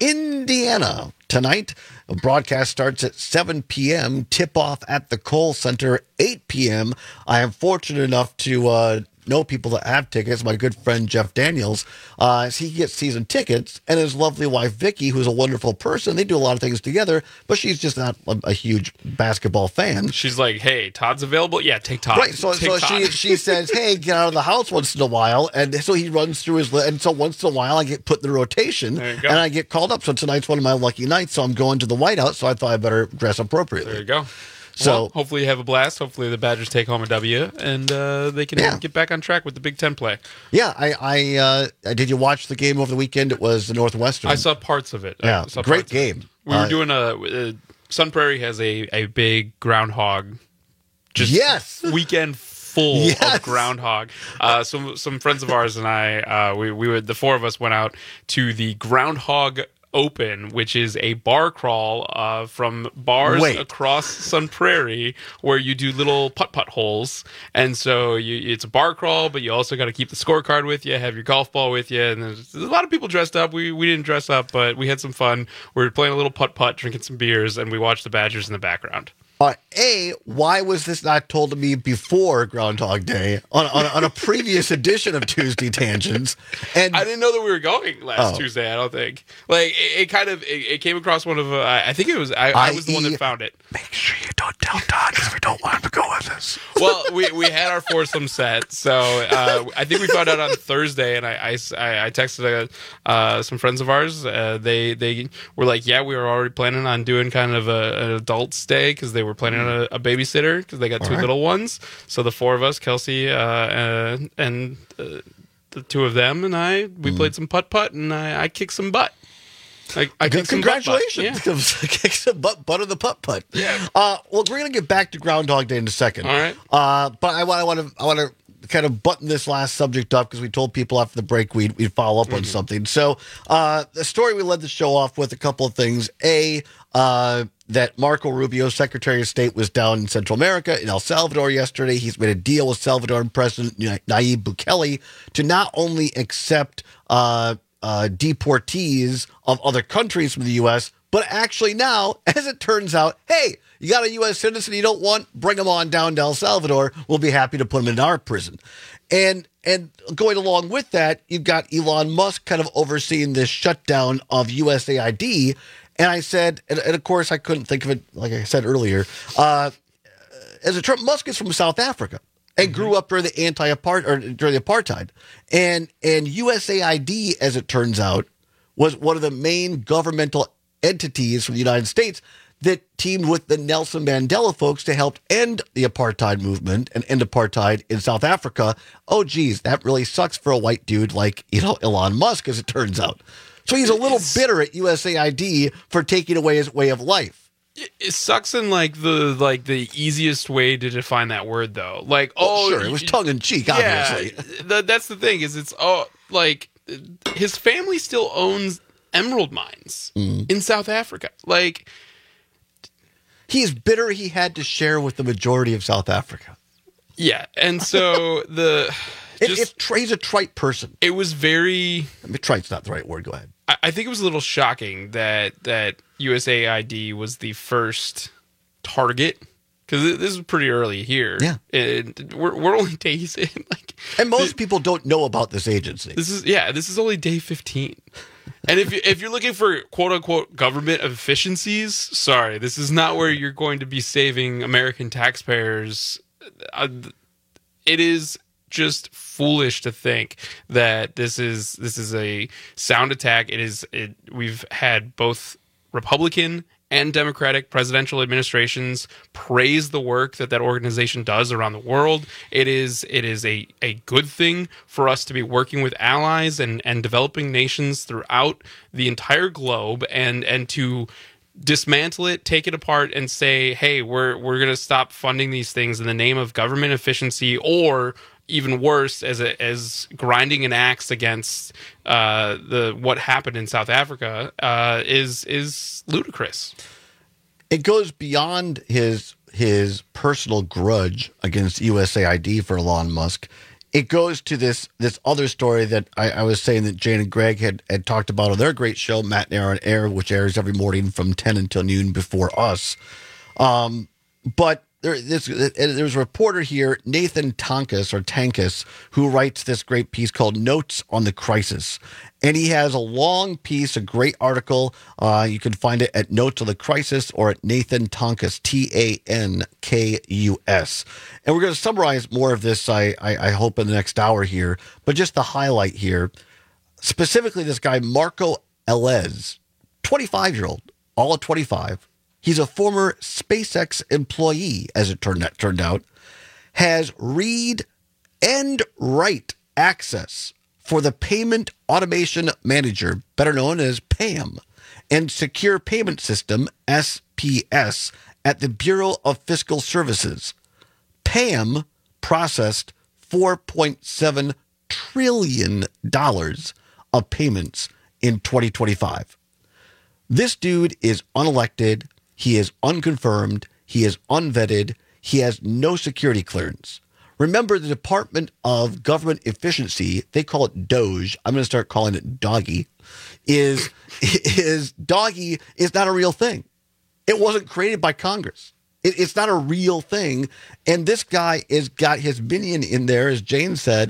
Indiana tonight. The broadcast starts at seven p.m., tip-off at the Kohl Center, eight p.m. I am fortunate enough to uh, know people that have tickets. My good friend Jeff Daniels, uh, he gets season tickets, and his lovely wife Vicky, who's a wonderful person. They do a lot of things together, but she's just not a, a huge basketball fan. She's like, "Hey, Todd's available. Yeah, take Todd." Right, so Take so Todd. she she says, "Hey, get out of the house once in a while," and so he runs through his li- and so once in a while I get put in the rotation, There you go. and I get called up. So tonight's one of my lucky nights. So I'm going to the whiteout. So I thought I better dress appropriately. There you go. So Well, hopefully you have a blast. Hopefully the Badgers take home a W, and uh, they can Yeah. get back on track with the Big Ten play. yeah, I I uh, did you watch the game over the weekend? It was the Northwestern. I saw parts of it. Yeah, I saw great parts of it. game. We were Uh, doing a uh, Sun Prairie has a, a big groundhog. Just Yes! weekend full Yes! of groundhog. Uh, some some friends of ours and I, uh, we we would the four of us went out to the Groundhog Open, which is a bar crawl uh, from bars Wait. across Sun Prairie where you do little putt putt holes, and so you, it's a bar crawl, but you also got to keep the scorecard with you, have your golf ball with you, and there's, there's a lot of people dressed up. We we didn't dress up, but we had some fun. We were playing a little putt putt, drinking some beers, and we watched the Badgers in the background. Uh, a, why was this not told to me before Groundhog Day on, on, on a previous edition of Tuesday Tangents? And I didn't know that we were going last Oh. Tuesday. I don't think. Like it, it kind of it, it came across one of. Uh, I I think it was. I, I was the one that found it. Make sure you don't tell Todd because we don't want him to go with us. Well, we, we had our foursome set, so uh, I think we found out on Thursday, and I, I, I texted uh, uh, some friends of ours. Uh, they they were like, "Yeah, we were already planning on doing kind of a, an adult stay because they were planning on a, a babysitter because they got two All right. little ones." So the four of us, Kelsey uh, uh, and uh, the two of them, and I, we Mm. played some putt putt, and I, I kicked some butt. I, I kicked some butt butt. Congratulations. Kick some butt, butt of the putt putt. Yeah. Uh, well, we're going to get back to Groundhog Day in a second. All right. Uh, but I want I want to I want to kind of button this last subject up because we told people after the break we'd, we'd follow up on something. So uh, the story we led the show off with a couple of things. A, uh, that Marco Rubio, Secretary of State, was down in Central America, in El Salvador yesterday. He's made a deal with Salvadoran President Nayib Bukele to not only accept uh, uh, deportees of other countries from the U S, but actually now, as it turns out, hey, you got a U S citizen you don't want, bring them on down to El Salvador. We'll be happy to put them in our prison. And and going along with that, you've got Elon Musk kind of overseeing this shutdown of U S A I D. And I said, and, and of course, I couldn't think of it, like I said earlier, uh, as a Trump, Musk is from South Africa and grew up during the anti-apart or during the apartheid. And and U S A I D, as it turns out, was one of the main governmental entities from the United States that teamed with the Nelson Mandela folks to help end the apartheid movement and end apartheid in South Africa. Oh, geez, that really sucks for a white dude like, you know, Elon Musk, as it turns out. So he's a little bitter at U S A I D for taking away his way of life. It sucks in like the like the easiest way to define that word though. Like, oh, Well, sure, it was tongue in cheek, obviously. Yeah, th- that's the thing is it's oh like his family still owns emerald mines Mm. in South Africa. Like, he's bitter he had to share with the majority of South Africa. Yeah, and so the It, just, it's tr- he's a trite person. It was very. I mean, trite's not the right word. Go ahead. I, I think it was a little shocking that that U S A I D was the first target, because this is pretty early here. Yeah, and we're we're only days in. Like, and most people don't know about this agency. This is yeah. This is only day fifteen. And if you, if you're looking for quote unquote government efficiencies, sorry, this is not where you're going to be saving American taxpayers. Uh, it is just foolish to think that this is this is a sound attack. It is. It, we've had both Republican and Democratic presidential administrations praise the work that that organization does around the world. It is it is a, a good thing for us to be working with allies and, and developing nations throughout the entire globe, and and to dismantle it, take it apart, and say, hey, we're we're going to stop funding these things in the name of government efficiency, or even worse, as a, as grinding an axe against uh, the what happened in South Africa uh, is is ludicrous. It goes beyond his his personal grudge against U S A I D for Elon Musk. It goes to this this other story that I, I was saying that Jane and Greg had, had talked about on their great show, Matt and Aaron Air, which airs every morning from ten until noon before us. Um, but there, this, there's a reporter here, Nathan Tonkus, or Tankus, who writes this great piece called Notes on the Crisis. And he has a long piece, a great article. Uh, you can find it at Notes on the Crisis or at Nathan Tonkus, T A N K U S. And we're going to summarize more of this, I, I, I hope, in the next hour here. But just the highlight here, specifically this guy, Marco Elez, twenty-five-year-old, all at twenty-five. He's a former SpaceX employee, as it turned, turned out, has read and write access for the Payment Automation Manager, better known as P A M, and Secure Payment System, S P S, at the Bureau of Fiscal Services. P A M processed four point seven trillion dollars of payments in twenty twenty-five. This dude is unelected. He is unconfirmed. He is unvetted. He has no security clearance. Remember, the Department of Government Efficiency, they call it Doge. I'm going to start calling it Doggy. Is, is Doggy is not a real thing. It wasn't created by Congress. It, it's not a real thing. And this guy has got his minion in there, as Jane said.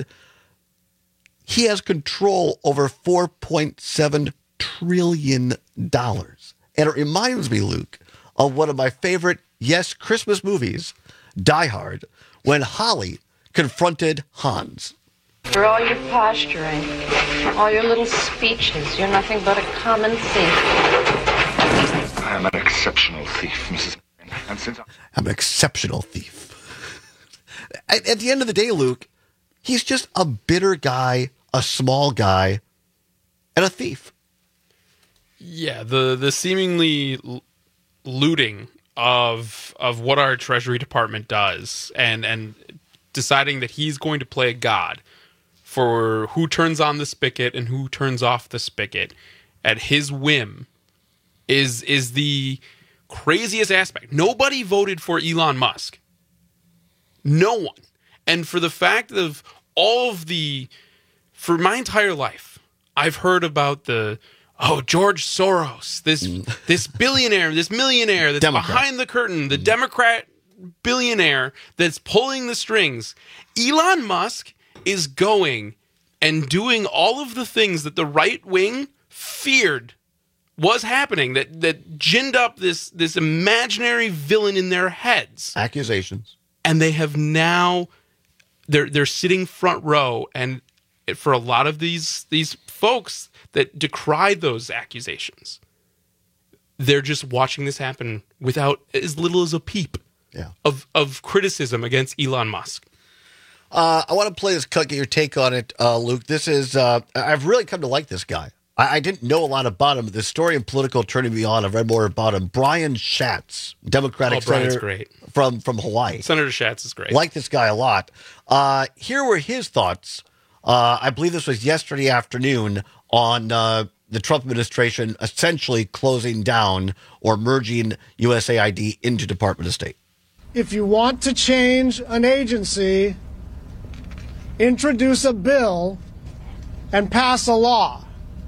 He has control over four point seven trillion dollars. And it reminds me, Luke, of one of my favorite, yes, Christmas movies, Die Hard, when Holly confronted Hans. For all your posturing, all your little speeches, you're nothing but a common thief. I am an exceptional thief, Missus And since I'm an exceptional thief. at, at the end of the day, Luke, he's just a bitter guy, a small guy, and a thief. Yeah, the the seemingly l- looting of of what our Treasury Department does, and and deciding that he's going to play God for who turns on the spigot and who turns off the spigot at his whim is is the craziest aspect. Nobody voted for Elon Musk. No one. And for the fact of all of the for my entire life, I've heard about the Oh, George Soros, this this billionaire, this millionaire that's Democrat. behind the curtain, the Democrat billionaire that's pulling the strings. Elon Musk is going and doing all of the things that the right wing feared was happening, that that ginned up this this imaginary villain in their heads. Accusations. And they have now they're they're sitting front row, and for a lot of these these folks that decried those accusations, they're just watching this happen without as little as a peep yeah. of, of criticism against Elon Musk. Uh, I want to play this cut, get your take on it, uh, Luke. This is, uh, I've really come to like this guy. I, I didn't know a lot about him. The story in Politico turning me on. I've read more about him. Brian Schatz, Democratic Oh, Brian's senator great. From, from Hawaii. Senator Schatz is great. Like this guy a lot. Uh, here were his thoughts Uh, I believe this was yesterday afternoon on uh, the Trump administration essentially closing down or merging U S A I D into Department of State. If you want to change an agency, introduce a bill and pass a law.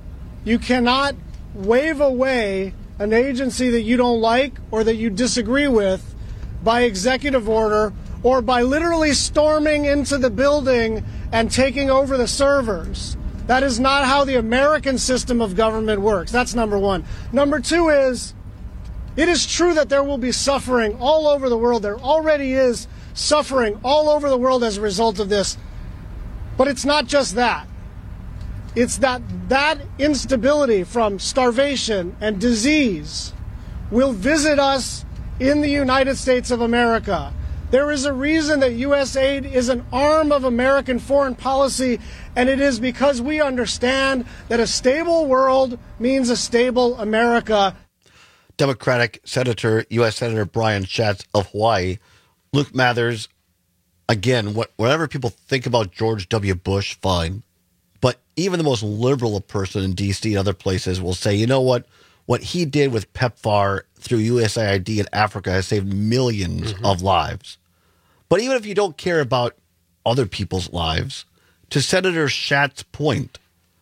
You cannot wave away an agency that you don't like or that you disagree with by executive order or by literally storming into the building and taking over the servers. That is not how the American system of government works. That's number one. Number two is, it is true that there will be suffering all over the world. There already is suffering all over the world as a result of this. But it's not just that. It's that that instability from starvation and disease will visit us in the United States of America. There is a reason that U S aid is an arm of American foreign policy, and it is because we understand that a stable world means a stable America. Democratic Senator, U S Senator Brian Schatz of Hawaii. Luke Mathers, again, what, whatever people think about George W. Bush, fine. But even the most liberal person in D C and other places will say, you know what? What he did with PEPFAR through U S A I D in Africa has saved millions mm-hmm. of lives. But even if you don't care about other people's lives, to Senator Schatz's point,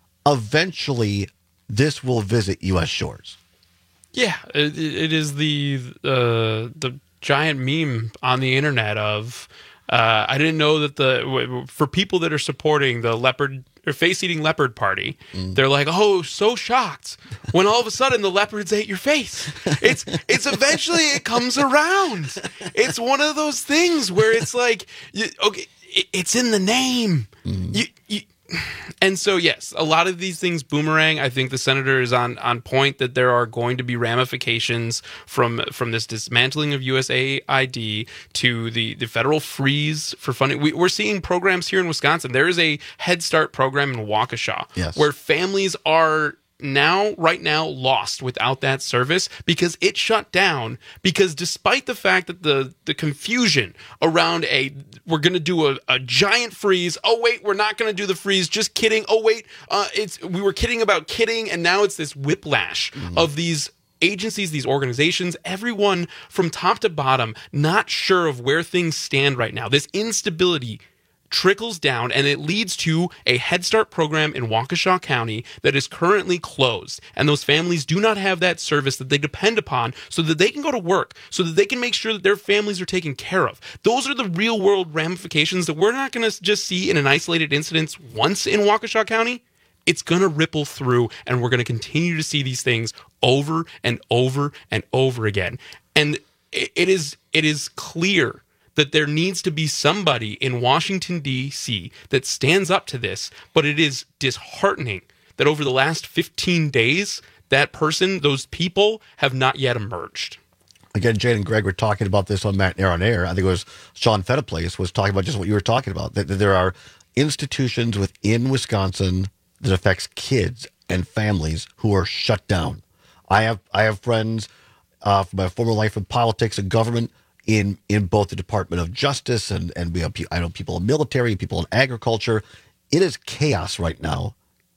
eventually this will visit U S shores. Yeah, it, it is the uh, the giant meme on the internet of uh, I didn't know that the for people that are supporting the leopard or face-eating leopard party, mm. they're like, oh, so shocked when all of a sudden the leopards ate your face. It's it's eventually it comes around. It's one of those things where it's like, you, okay, it, it's in the name. Mm. You, you, and so, yes, a lot of these things boomerang. I think the senator is on, on point that there are going to be ramifications from from this dismantling of U S A I D to the, the federal freeze for funding. We, we're seeing programs here in Wisconsin. There is a Head Start program in Waukesha yes. where families are now, right now, lost without that service because it shut down. Because despite the fact that the, the confusion around a, we're going to do a, a giant freeze. Oh, wait, we're not going to do the freeze. Just kidding. Oh, wait, uh, it's we were kidding about kidding. And now it's this whiplash mm-hmm. of these agencies, these organizations, everyone from top to bottom, not sure of where things stand right now. This instability trickles down, and it leads to a Head Start program in Waukesha County that is currently closed. And those families do not have that service that they depend upon so that they can go to work, so that they can make sure that their families are taken care of. Those are the real world ramifications that we're not going to just see in an isolated incident once in Waukesha County. It's going to ripple through, and we're going to continue to see these things over and over and over again. And it is it is clear that there needs to be somebody in Washington, D C that stands up to this, but it is disheartening that over the last fifteen days, that person, those people, have not yet emerged. Again, Jane and Greg were talking about this on Matt Nair on Air. I think it was Sean Fettiplace was talking about just what you were talking about, that, that there are institutions within Wisconsin that affects kids and families who are shut down. I have I have friends uh, from my former life in politics and government in in both the Department of Justice and, and we have, I know people in military, people in agriculture. It is chaos right now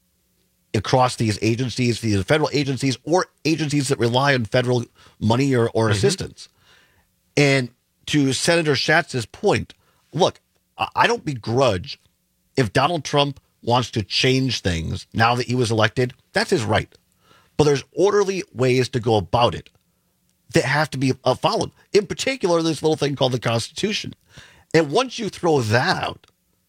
across these agencies, these federal agencies or agencies that rely on federal money or, or mm-hmm. assistance. And to Senator Schatz's point, look, I don't begrudge if Donald Trump wants to change things now that he was elected, that's his right. But there's orderly ways to go about it that have to be uh, followed. In particular, this little thing called the Constitution. And once you throw that out,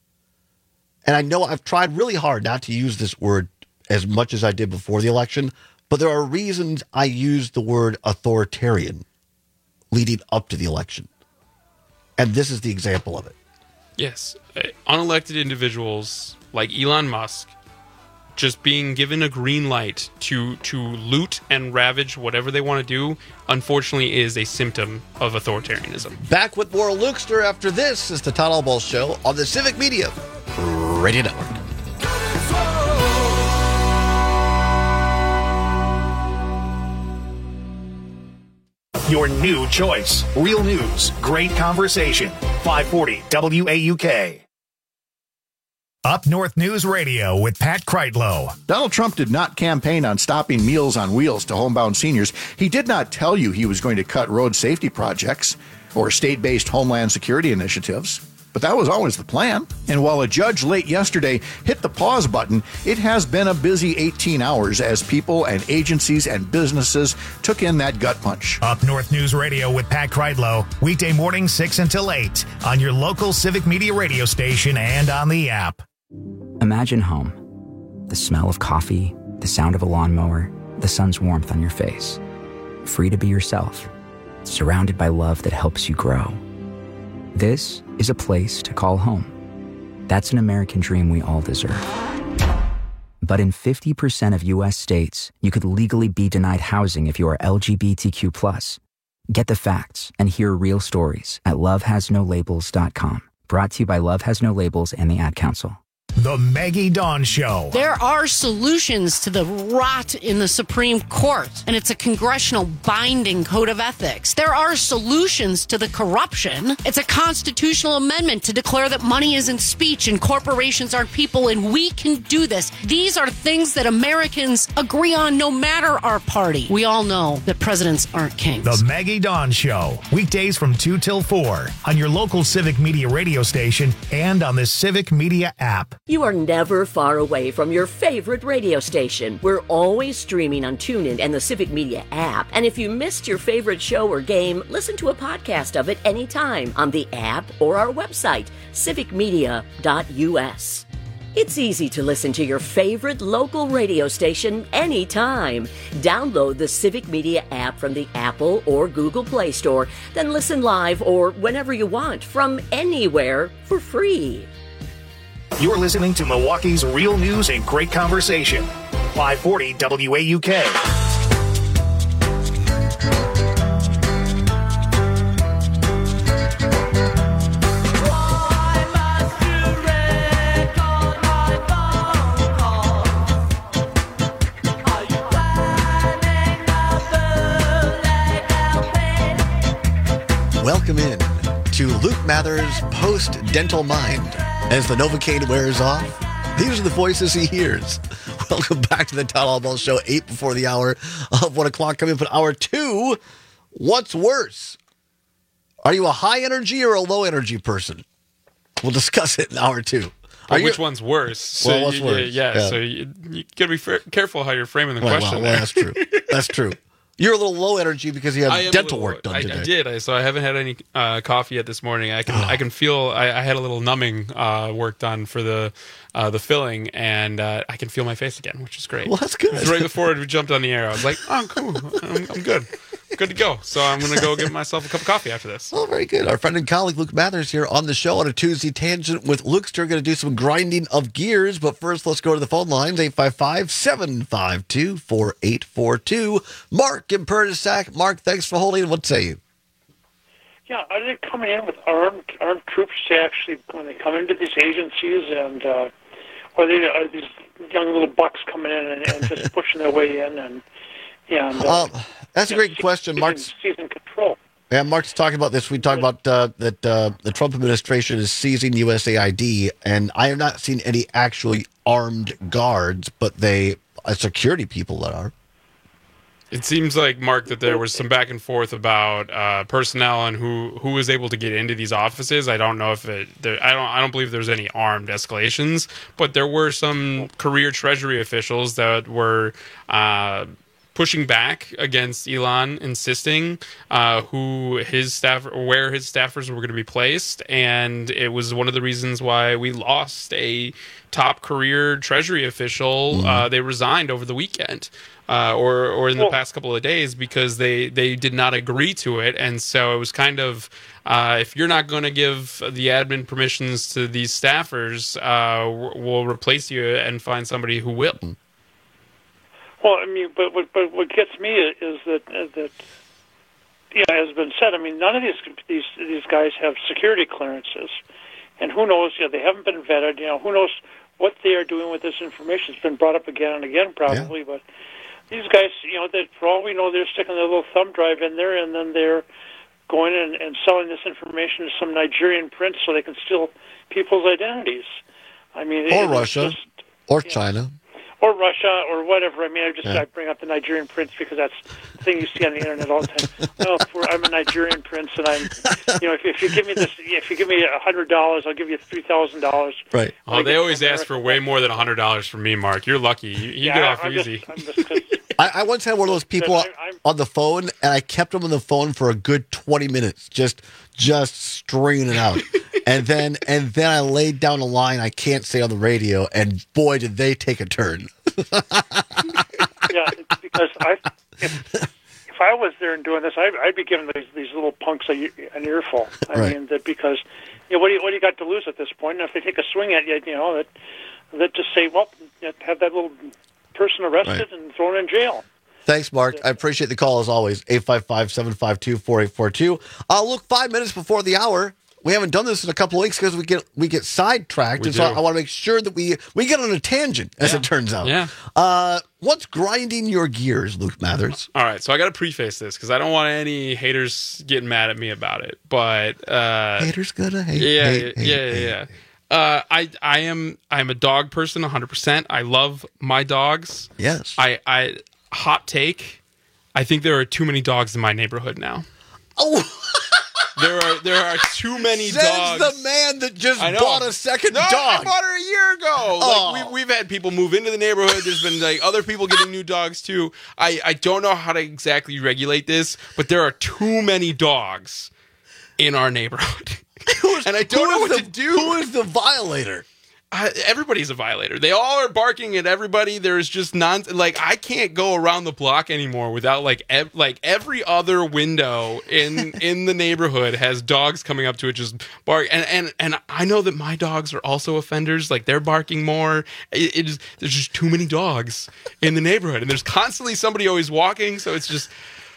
and I know I've tried really hard not to use this word as much as I did before the election, but there are reasons I used the word authoritarian leading up to the election. And this is the example of it. Yes. Uh, unelected individuals like Elon Musk just being given a green light to to loot and ravage whatever they want to do, unfortunately, is a symptom of authoritarianism. Back with more Lukester after this is the Todd Albaugh Show on the Civic Media Radio Network. Your new choice. Real news. Great conversation. five forty W A U K. Up North News Radio with Pat Kreitlow. Donald Trump did not campaign on stopping Meals on Wheels to homebound seniors. He did not tell you he was going to cut road safety projects or state-based homeland security initiatives. But that was always the plan. And while a judge late yesterday hit the pause button, it has been a busy eighteen hours as people and agencies and businesses took in that gut punch. Up North News Radio with Pat Kreitlow, weekday mornings six until eight on your local Civic Media radio station and on the app. Imagine home. The smell of coffee, the sound of a lawnmower, the sun's warmth on your face. Free to be yourself, surrounded by love that helps you grow. This is a place to call home. That's an American dream we all deserve. But in fifty percent of U S states, you could legally be denied housing if you are L G B T Q plus. Get the facts and hear real stories at love has no labels dot com. Brought to you by Love Has No Labels and the Ad Council. The Maggie Dawn Show. There are solutions to the rot in the Supreme Court, and it's a congressional binding code of ethics. There are solutions to the corruption. It's a constitutional amendment to declare that money isn't speech and corporations aren't people, and we can do this. These are things that Americans agree on no matter our party. We all know that presidents aren't kings. The Maggie Dawn Show. Weekdays from two till four on your local Civic Media radio station and on the Civic Media app. You are never far away from your favorite radio station. We're always streaming on TuneIn and the Civic Media app. And if you missed your favorite show or game, listen to a podcast of it anytime on the app or our website, civic media dot u s. It's easy to listen to your favorite local radio station anytime. Download the Civic Media app from the Apple or Google Play Store, then listen live or whenever you want from anywhere for free. You're listening to Milwaukee's real news and great conversation. five forty W A U K. Welcome in to Luke Mather's Post-Dental Mind. As the Novocaine wears off, these are the voices he hears. Welcome back to the Town Hall Ball Show, eight before the hour of one o'clock. Coming up at hour two, what's worse? Are you a high energy or a low energy person? We'll discuss it in hour two. Well, Are which you, one's worse? So well, what's you, worse? Yeah, Yeah. so you, you got to be f- careful how you're framing the well, question. well, well, there. that's true. That's true. You're a little low energy because you I have am dental a little- work done I, today. I did. I, so I haven't had any uh, coffee yet this morning. I can I can feel. I, I had a little numbing uh, work done for the uh, the filling, and uh, I can feel my face again, which is great. Well, that's good. It was right before we jumped on the air, I was like, "Oh, cool. I'm, I'm good, good to go." So I'm going to go get myself a cup of coffee after this. Oh, very good. Our friend and colleague Luke Mathers here on the show on a Tuesday Tangent with Lukester. Going to do some grinding of gears, but first let's go to the phone lines, eight five five, seven five two, four eight four two. Mark in Perdisac. Mark, thanks for holding. What say you? Yeah, are they coming in with armed armed troops to actually, when they come into these agencies, and uh, or are, they, are these young little bucks coming in and, and just pushing their way in? And, and uh, Uh, that's a great question. Mark's seizing control. Yeah, Mark's talking about this. We talked about uh, that uh, the Trump administration is seizing U S A I D, and I have not seen any actually armed guards, but they uh, security people that are. It seems like, Mark, that there was some back and forth about uh, personnel and who, who was able to get into these offices. I don't know if it. There, I don't. I don't believe there's any armed escalations, but there were some career Treasury officials that were uh, pushing back against Elon, insisting uh, who his staff, where his staffers were going to be placed, and it was one of the reasons why we lost a top career Treasury official. Mm-hmm. Uh, they resigned over the weekend. Uh, or, or in the past couple of days, because they, they did not agree to it. And so it was kind of, uh, if you're not going to give the admin permissions to these staffers, uh, we'll replace you and find somebody who will. Well, I mean, but what but what gets me is that uh, that you know, as has been said, I mean, none of these these these guys have security clearances, and who knows? You know, they haven't been vetted. You know, who knows what they are doing with this information? It's been brought up again and again, probably, yeah. but. These guys, you know, that for all we know, they're sticking their little thumb drive in there, and then they're going in and selling this information to some Nigerian prince so they can steal people's identities. I mean, or it, Russia, just, or China. Know, or Russia, or whatever. I mean, I just Yeah. I bring up the Nigerian prince because that's the thing you see on the internet all the time. No, if we're, I'm a Nigerian prince, and I'm, you know, if, if you give me this, if you give me a hundred dollars, I'll give you three thousand dollars. Right. Oh, they always ask for way more than a hundred dollars from me, Mark. You're lucky. You, you Yeah, get off I'm easy. Just, I'm just, 'cause- I, I once had one of those people I- I'm- on the phone, and I kept them on the phone for a good twenty minutes, just just stringing it out. and then and then I laid down a line I can't say on the radio, and boy, did they take a turn. yeah, it's because I, if, if I was there and doing this, I, I'd be giving these these little punks a, an earful. I Right. mean, that because you know, what do you what do you got to lose at this point? And if they take a swing at you, you know, that that just say, well, have that little person arrested Right. and thrown in jail. Thanks, Mark. I appreciate the call as always. eight five five, seven five two, four eight four two. Uh, look, five minutes before the hour. We haven't done this in a couple of weeks because we get we get sidetracked, We and so do. I want to make sure that we we get on a tangent, as Yeah. it turns out. Yeah. Uh, what's grinding your gears, Luke Mathers? All right, so I got to preface this because I don't want any haters getting mad at me about it. But uh, Haters gonna hate. yeah, hate, yeah, hate, yeah, hate. yeah. Uh, I I am I am a dog person, one hundred percent. I love my dogs. Yes. I I hot take. I think there are too many dogs in my neighborhood now. Oh. There are there are too many Says dogs. the man that just I know. bought a second no, dog. I bought her a year ago. Oh. Like we, we've had people move into the neighborhood. There's been like other people getting new dogs too. I, I don't know how to exactly regulate this, but there are too many dogs in our neighborhood, and I don't know Who is what the- to do. Who is the violator? I, everybody's a violator. They all are barking at everybody. There's just non like I can't go around the block anymore without like ev- like every other window in in the neighborhood has dogs coming up to it just bark. And and and I know that my dogs are also offenders. Like they're barking more. It, it is there's just too many dogs in the neighborhood, and there's constantly somebody always walking. So it's just.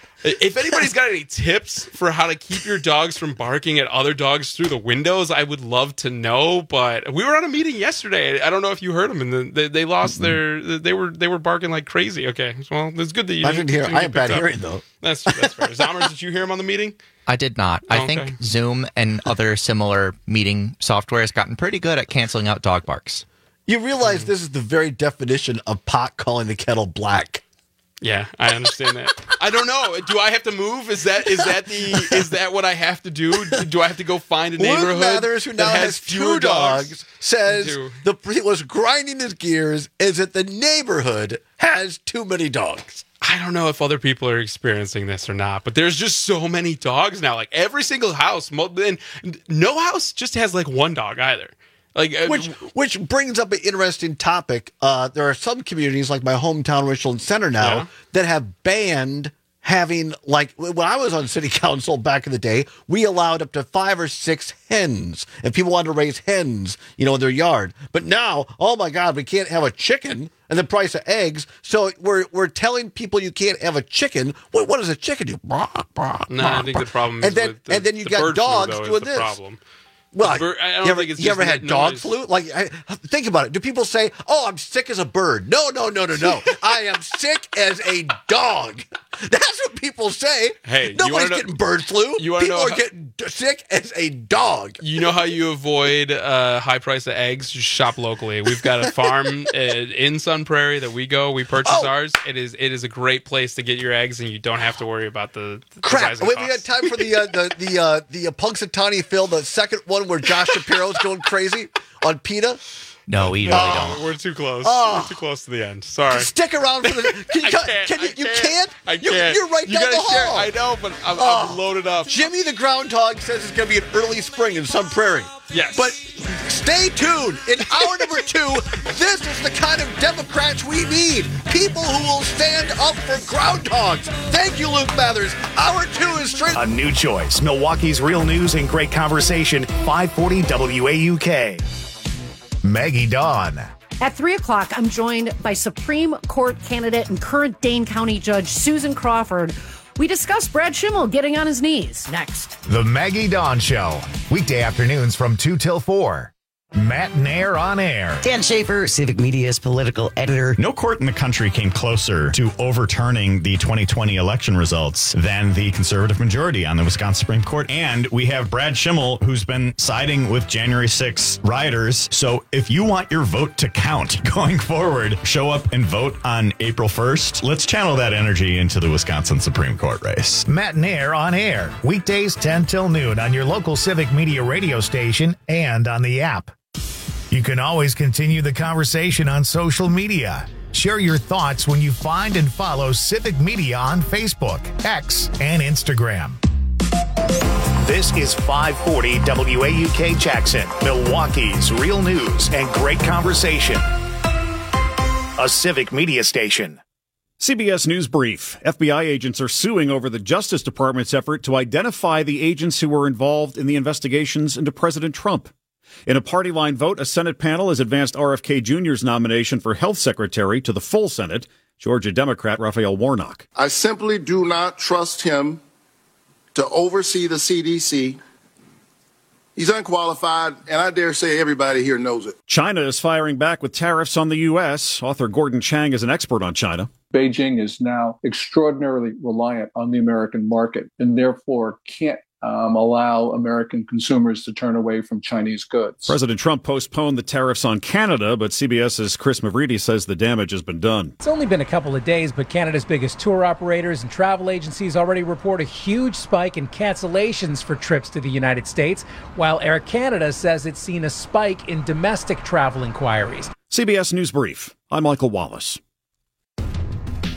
If anybody's got any tips for how to keep your dogs from barking at other dogs through the windows, I would love to know. But we were on a meeting yesterday. I don't know if you heard them, and they, they lost mm-hmm. their. They were they were barking like crazy. Okay, well, it's good that you. I didn't hear. you I have bad picked up. hearing though. That's that's fair. Zommers, did you hear him on the meeting? I did not. I Okay. think Zoom and other similar meeting software has gotten pretty good at canceling out dog barks. You realize this is the very definition of pot calling the kettle black. Yeah, I understand that. I don't know. Do I have to move? Is that is that the is that what I have to do? Do I have to go find a neighborhood Luke Mathers, who that now has, fewer two dogs, says Do. the he was grinding his gears is that the neighborhood has too many dogs. I don't know if other people are experiencing this or not, but there's just so many dogs now. Like every single house, mo- and no house just has like one dog either. Like uh, Which which brings up an interesting topic. Uh, there are some communities like my hometown, Richland Center, now Yeah. that have banned having, like, when I was on city council back in the day, we allowed up to five or six hens, and people wanted to raise hens, you know, in their yard. But now, oh my God, we can't have a chicken and the price of eggs. So we're we're telling people you can't have a chicken. What what does a chicken do? Bah, bah, No, bah, I think bah. the problem is and then with the, and then you the got bird flu, dogs though, is doing the this. Problem. Well, The bird- I don't you ever, think it's you just ever had no- dog noise. flu? Like, I, think about it. Do people say, "Oh, I'm sick as a bird"? No, no, no, no, no. I am sick as a dog. That's what people say. Hey, you nobody's wanna know- getting bird flu. you wanna People know are how- getting d- sick as a dog. You know how you avoid uh, high price of eggs? Just shop locally. We've got a farm uh, in Sun Prairie that we go. We purchase Oh. ours. It is it is a great place to get your eggs, and you don't have to worry about the, the Crap. rising Wait, we got costs. time for the uh, the the uh, the uh, Punxsutawney Phil, the second one where Josh Shapiro's going crazy on PETA. No, we really Oh, don't. we're too close. Oh. We're too close to the end. Sorry. Stick around for the. Can you, I can, can't, can you, I you can't. can't? I You- can't. You're right You down gotta the share- hall. I know, but I'm, Oh. I'm loaded up. Jimmy the Groundhog says it's going to be an early spring in Sun Prairie. Yes. But stay tuned. In hour number two, this is the kind of Democrats we need. People who will stand up for groundhogs. Thank you, Luke Mathers. Hour two is straight. A new choice. Milwaukee's real news and great conversation. five forty W A U K. Maggie Dawn. At three o'clock, I'm joined by Supreme Court candidate and current Dane County Judge Susan Crawford. We discuss Brad Schimmel getting on his knees. Next. The Maggie Dawn Show. Weekday afternoons from two till four. Matt Nair on air. Dan Schaefer, Civic Media's political editor. No court in the country came closer to overturning the twenty twenty election results than the conservative majority on the Wisconsin Supreme Court. And we have Brad Schimmel, who's been siding with January sixth rioters. So if you want your vote to count going forward, show up and vote on April first. Let's channel that energy into the Wisconsin Supreme Court race. Matt Nair on air. Weekdays ten till noon on your local Civic Media radio station and on the app. You can always continue the conversation on social media. Share your thoughts when you find and follow Civic Media on Facebook, X, and Instagram. This is five forty W A U K Jackson, Milwaukee's real news and great conversation. A Civic Media station. C B S News Brief. F B I agents are suing over the Justice Department's effort to identify the agents who were involved in the investigations into President Trump. In a party line vote, a Senate panel has advanced R F K Junior's nomination for health secretary to the full Senate, Georgia Democrat Raphael Warnock. I simply do not trust him to oversee the C D C. He's unqualified, and I dare say everybody here knows it. China is firing back with tariffs on the U S. Author Gordon Chang is an expert on China. Beijing is now extraordinarily reliant on the American market and therefore can't Um, allow American consumers to turn away from Chinese goods. President Trump postponed the tariffs on Canada, but CBS's Chris Mavridi says the damage has been done. It's only been a couple of days, but Canada's biggest tour operators and travel agencies already report a huge spike in cancellations for trips to the United States, while Air Canada says it's seen a spike in domestic travel inquiries. C B S News Brief. I'm Michael Wallace.